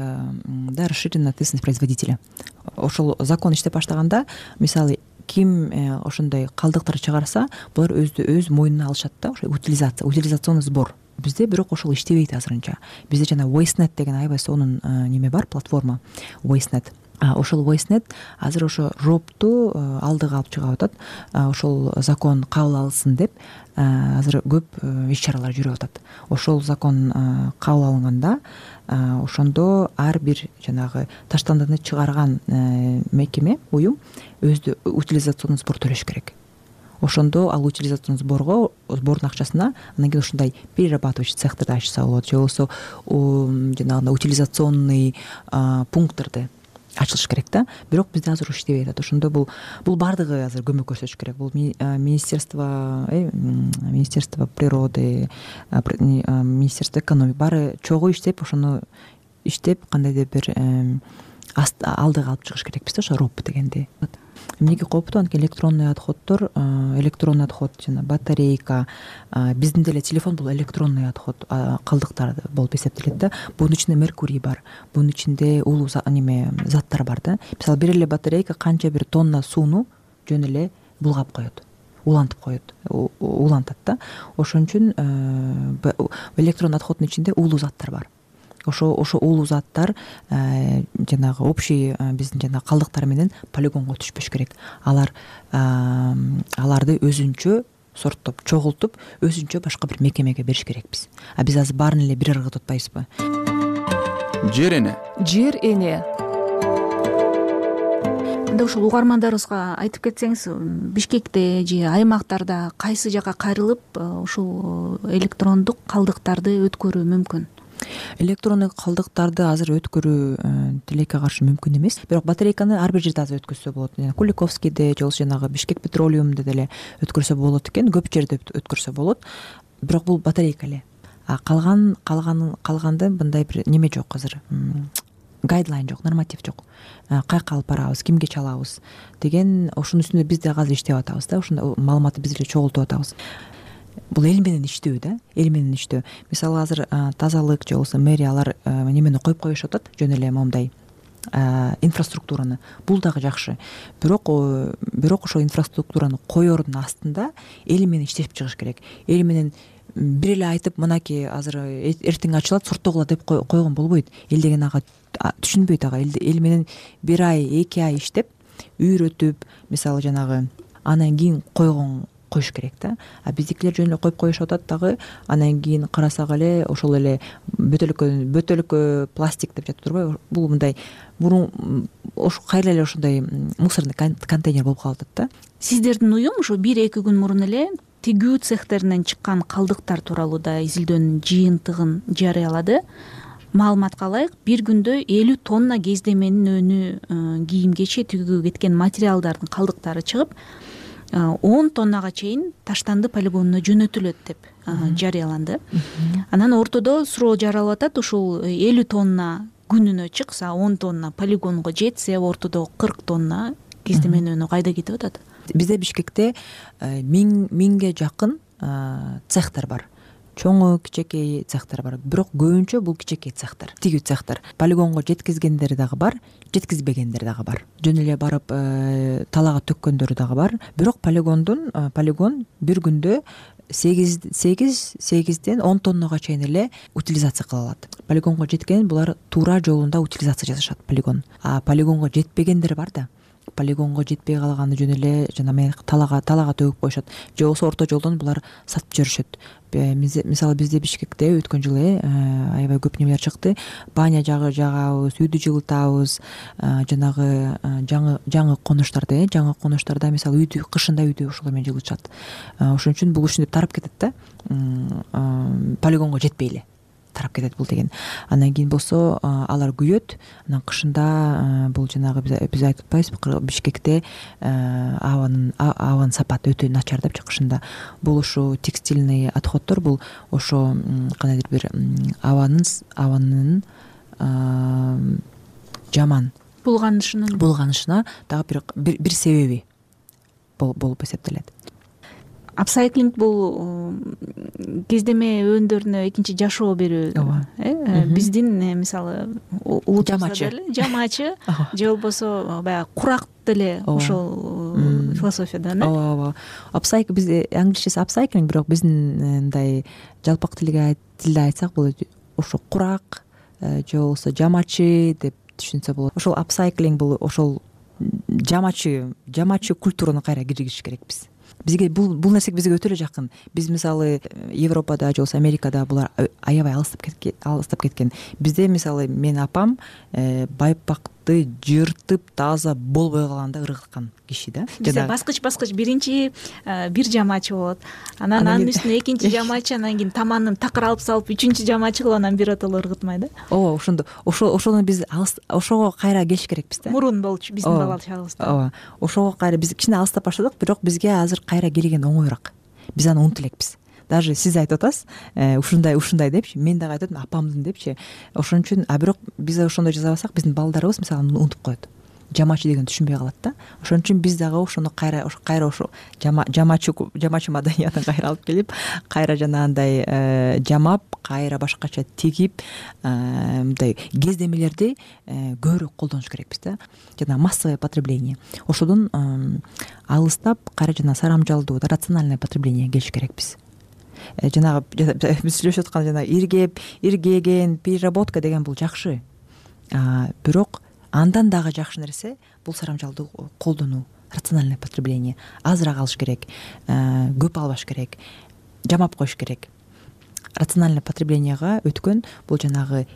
да, расширенная ответственность производителя. Ошол закон иштеп баштаганда, мисалы ким ошондой калдыктар чыгарса, булар өзү өз мойнуна алышат да, ошо утилизация, утилизационный сбор. Бизде бирок ошол иштебейт азырынча. Бизде жана WasteNet деген аябай сонун неме бар, платформа WasteNet. Ошол WasteNet азыр ошо ропту алдыга алып чыгып атат. Ошол закон кабыл алынсын деп азыр көп иш чаралар жүрүп атат. Ошол закон кабыл алынганда, ошондо ар бир жанагы таштандыны чыгарган мекеме, уюм өзү утилизационный сбор төлөш керек. Ошондо ал утилизационный сборго, сбордун акчасына анан кийин ушундай перерабатывающий цехтерди ачса болот, же болбосо жанагы утилизационный пункттарды ачылыш керек да. Бирок бизде азыр иштебей атат. Ошондо бул бул бардыгы азыр көмөк көрсөтүш керек. Бул министерство министерство природы, министерство экономики баары чогуу иштеп, ошону иштеп кандайдыр бир алдыга алып чыгыш керек бизде ошо РОП дегенди. Эмнеге кооптуу? Анткени электронный отходдор, электронный отход жана батарейка, биздин деле телефон бул электронный отход калдыктар болуп эсептелет да. Бунун ичинде меркурий бар, бунун ичинде улуу неме заттар бар да. Мисалы бир эле батарейка канча бир тонна сууну жөн эле булгап коет, улантып коет, улантат да. Ошон үчүн электронный отходдун ичинде улуу заттар бар. Ошо ошо улуу заттар жанагы общий биздин жана калдыктар менен полигонго түшпөш керек. Алар аларды өзүнчө сорттоп, чогултуп, өзүнчө башка бир мекемеге бериш керекпиз. А биз азыр баарын эле бир ыргытып атпайбызбы? Жер эне. Жер эне. Анда ушул угармандарыбызга айтып кетсеңиз, Бишкекте же аймактарда кайсы жака кайрылып ушул электрондук калдыктарды өткөрүү мүмкүн? Электронный калдыктарды азыр өткөрүү тилекке каршы мүмкүн эмес. Бирок батарейканы ар бир жерде азыр өткөрсө болот. Куликовскийде, же болбосо жанагы Бишкек Петролиумда деле өткөрсө болот экен, көп жерде өткөрсө болот. Бирок бул батарейка эле. А калган калган калганды мындай бир неме жок азыр. Гайдлайн жок, норматив жок. Кайка алып барабыз, кимге чалабыз деген ошонун үстүндө биз да азыр иштеп атабыз да. Ошондой маалыматты биз эле чогултуп атабыз. Бул эл менен иштөө да, эл менен иштөө. Мисалы азыр тазалык же болбосо мэрия алар немени коюп коюшуп атат, жөн эле моундай инфраструктураны. Бул дагы жакшы. Бирок бирок ошол инфраструктураны коердун астында эл менен иштеп чыгыш керек. Эл менен бир эле айтып, мынакей азыр эртең ачылат, сортогула деп койгон болбойт. Эл деген ага түшүнбөйт ага. Эл менен бир ай, эки ай иштеп, үйрөтүп, мисалы жанагы анан кийин койгон коюш керек да. А биздикилер жөн эле коюп коюшуп атат дагы, анан кийин карасак эле ошол эле бөтөлкө бөтөлкө пластик деп жатып турбайбы? Бул мындай мурун ошо кайра эле ошондой мусорный контейнер болуп калып атат да. Сиздердин уюм ушу бир эки күн мурун эле тигүү цехтеринен чыккан калдыктар тууралуу да изилдөөнүн жыйынтыгын жарыялады. Маалыматка ылайык, бир күндө элүү тонна кездеменин өнү, кийим-кече тигүүгө кеткен материалдардын калдыктары чыгып, он тоннага чейин таштанды полигонуна жөнөтүлөт деп жарыяланды. Анан ортодо суроо жаралып атат, ушул элүү тонна күнүнө чыкса, он тонна полигонго жетсе, ортодо кырк тонна кездеменин өнү кайда кетип атат? Бизде Бишкекте миңге жакын цехтер бар. Чоңу, кичекей цехтер бар. Бирок көбүнчө бул кичекей цехтер, тигүү цехтер. Полигонго жеткизгендери дагы бар, жеткизбегендери дагы бар. Жөн эле барып талаага төккөндөрү дагы бар. Бирок полигондун полигон бир күндө сегиз сегизден он тоннага чейин эле утилизация кыла алат. Полигонго жеткен булар туура жолунда утилизация жасашат полигон. А полигонго жетпегендер бар да. полигонго жетпей калганы жөн эле жана мен талаага талаага төгүп коюшат же болбосо орто жолдон булар сатып жиберишет. Мисалы бизде Бишкекте өткөн жылы аябай көп немелер чыкты. Баня жагы жагабыз, үйдү жылытабыз, жанагы жаңы жаңы конуштарда, э жаңы конуштарда мисалы үйдү кышында үйдү ошол менен жылытышат. Ошон үчүн бул ушинтип тарап кетет да. Полигонго жетпей эле тарап кетет бул деген. Андан кийин болсо алар күйөт. Анан кышында бул жанагы биз айтып атпайбызбы, Бишкекте абанын абанын сапаты өтө начар депчи кышында. Бул ушу текстильный отходдор, бул ошо кандайдыр бир абанын абанын жаман булганышынын булганышына дагы бир бир себеби болуп эсептелет. Апсайклинг бул кездеме өндөрүнө экинчи жашоо берүү. Э биздин мисалы жамачы жамачы же болбосо баягы курак деле ошол философиядан. э Ооба, ооба. Апсайк бизде англисчеси апсайклинг, бирок биздин мындай жалпак тилге тилде айтсак бул ошо курак же болбосо жамачы деп түшүнсө болот. Ошол апсайклинг бул ошол жамачы жамачы культураны кайра киргизиш керекпиз. Бизге бул бул нерсе бизге өтө эле жакын. Биз мисалы Европада же болбосо Америкада булар аябай алыстап кеткен, алыстап кеткен. Бизде мисалы менин апам байпакты жыртып таза болбой калганда ыргыткан киши да. Бизде баскыч баскыч биринчи бир жамачы болот. Анан анын үстүнө экинчи жамачы, анан кийин таманын такыр алып салып үчүнчү жамачы кылып анан биротоло ыргытмай да. Ооба, ошондо ошо ошону биз ошого кайра келиш керекпиз да. Мурун болчу биздин балалык чагыбызда. Ооба. Ошого кайра биз кичине алыстап баштадык, бирок бизге азыр кайра келген оңоюраак. Биз аны унутуп элекпиз. Даже сиз айтып атасыз, ушундай ушундай депчи, мен дагы айтат апамдын депчи. Ошон үчүн, а бирок биз ошондой жасабасак, биздин балдарыбыз мисалы унутуп коет. Жамачы деген түшүнбөй калат да. Ошон үчүн биз дагы ошону кайра ошо кайра ошо жамачы жамачы маданиятын кайра алып келип, кайра жанагындай жамап, кайра башкача тигип, мындай кездемелерди көбүрөөк колдонуш керекпиз да. Жана массовое потребление. Ошодон алыстап, кайра жана сарамжалдуу, рациональное потребление келиш керекпиз. Жанагы биз сүйлөшүп аткан жанагы иргеп, иргеген, переработка деген бул жакшы. Бирок андан дагы жакшы нерсе бул сарамжалдуу колдонуу, рациональное потребление. Азыраак алыш керек, көп албаш керек, жамап коюш керек. Рациональное потреблениега өткөн бул жанагы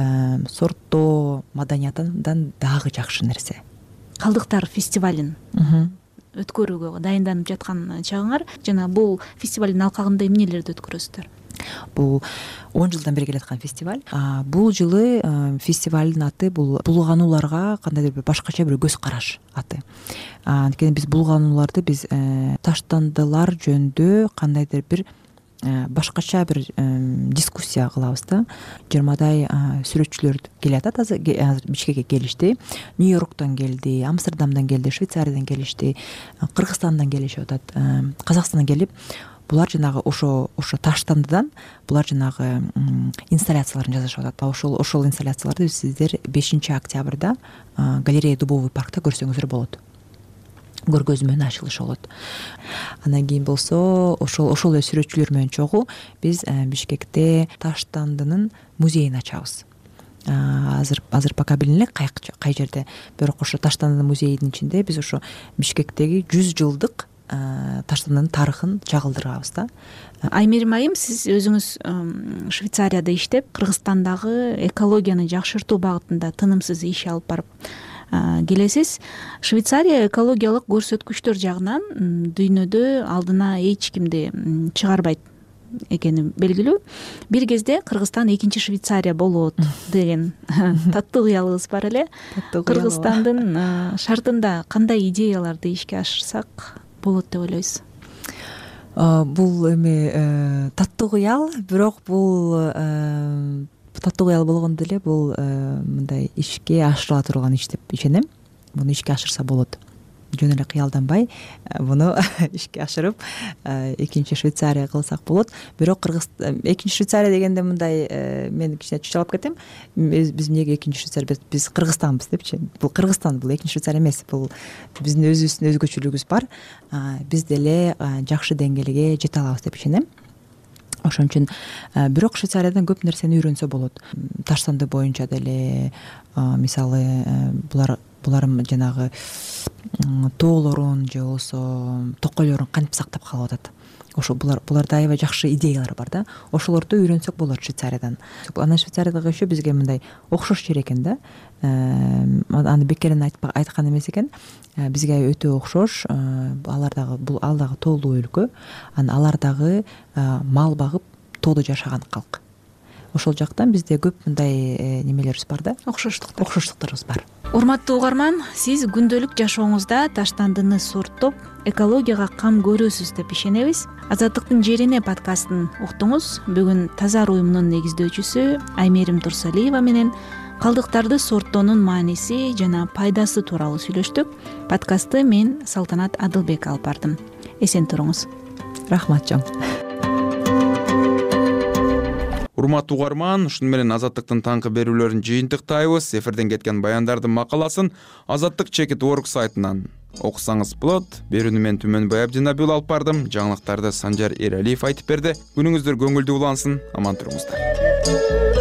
сорттоо маданиятынан дагы жакшы нерсе. Калдыктар фестивалын өткөрүүгө дайынданып жаткан чагыңар, жана бул фестивалдын алкагында эмнелерди өткөрөсүздөр? Бул он жылдан бери келаткан фестиваль. Бул жылы фестивалдын аты бул булганууларга кандайдыр бир башкача бир көз караш аты. Анткени биз булганууларды биз таштандылар жөнүндө кандайдыр бир башкача бир дискуссия кылабыз да. жыйырмадай сүрөтчүлөр келатат, азыр Бишкекке келишти. Нью-Йорктон келди, Амстердамдан келди, Швейцариядан келишти, Кыргызстандан келишип атат, Казакстандан келип, булар жанагы ошо ошо таштандыдан булар жанагы инсталляцияларын жасашып атат. Ошол ошол инсталляцияларды сиздер бешинчи октябрда галерея Дубовый паркта көрсөңүздөр болот. Көргөзмө менен ачылышы болот. Андан кийин болсо ошол ошол эле сүрөтчүлөр менен чогуу биз Бишкекте таштандынын музейин ачабыз. Азыр азыр пока билине элек кай жерде, бирок ошо таштандынын музейинин ичинде биз ошо Бишкектеги жүз жылдык таштандынын тарыхын чагылдырабыз да. Аймерим айым, сиз өзүңүз Швейцарияда иштеп, Кыргызстандагы экологияны жакшыртуу багытында тынымсыз иш алып барып келесиз. Швейцария экологиялык көрсөткүчтөр жагынан дүйнөдө алдына эч кимди чыгарбайт экени белгилүү. Бир кезде Кыргызстан экинчи Швейцария болот деген таттуу кыялыбыз бар эле. Кыргызстандын шартында кандай идеяларды ишке ашырсак болот деп ойлойсуз? Бул эми таттуу кыял, бирок бул таттуу кыял болгондо эле бул мындай ишке ашырыла турган иш деп ишенем. Муну ишке ашырса болот. Жөн эле кыялданбай муну ишке ашырып экинчи Швейцария кылсак болот. Бирок Кыргызстан экинчи Швейцария дегенде мындай мен кичине чучалап кетем. Биз эмнеге экинчи Швейцария, биз Кыргызстанбыз депчи. Бул Кыргызстан, бул экинчи Швейцария эмес. Бул биздин өзүбүздүн өзгөчөлүгүбүз бар. Биз деле жакшы деңгээлге жете алабыз деп ишенем. Ошон үчүн бирок Швейцариядан көп нерсени үйрөнсө болот. Таштанды боюнча деле мисалы булар булар жанагы тоолорун же болбосо токойлорун кантип сактап калып атат. Ошо булар буларда аябай жакшы идеялар бар да. Ошолорду үйрөнсөк болот Швейцариядан. Анан Швейцариядагы еще бизге мындай окшош жер экен да. Аны бекерден айткан эмес экен. Бизге өтө окшош. Алар дагы бул ал дагы тоолуу өлкө. Анан алар дагы мал багып тоодо жашаган калк. Ошол жактан бизде көп мындай немелерибиз бар да. Окшоштуктар. Окшоштуктарыбыз бар. Урматтуу угарман, сиз күндөлүк жашооңузда таштандыны сорттоп, экологияга кам көрөсүз деп ишенебиз. Азаттыктын жерине подкастын уктуңуз. Бүгүн Таза уюмунун негиздөөчүсү Аймерим Турсалиева менен калдыктарды сорттоонун мааниси жана пайдасы тууралуу сүйлөштүк. Подкастты мен Салтанат Адылбек алып бардым. Эсен туруңуз. Рахмат чоң. Урматтуу угарман, ушуну менен Азаттыктын таңкы берүүлөрүн жыйынтыктайбыз. Эфирден кеткен баяндардын макаласын Азаттык чекит точка орг сайтынан окусаңыз болот. Берүүнү мен Түмөнбай Абдинабиул алып бардым. Жаңылыктарды Санжар Эралиев айтып берди. Күнүңүздөр көңүлдүү улансын. Аман туруңуздар.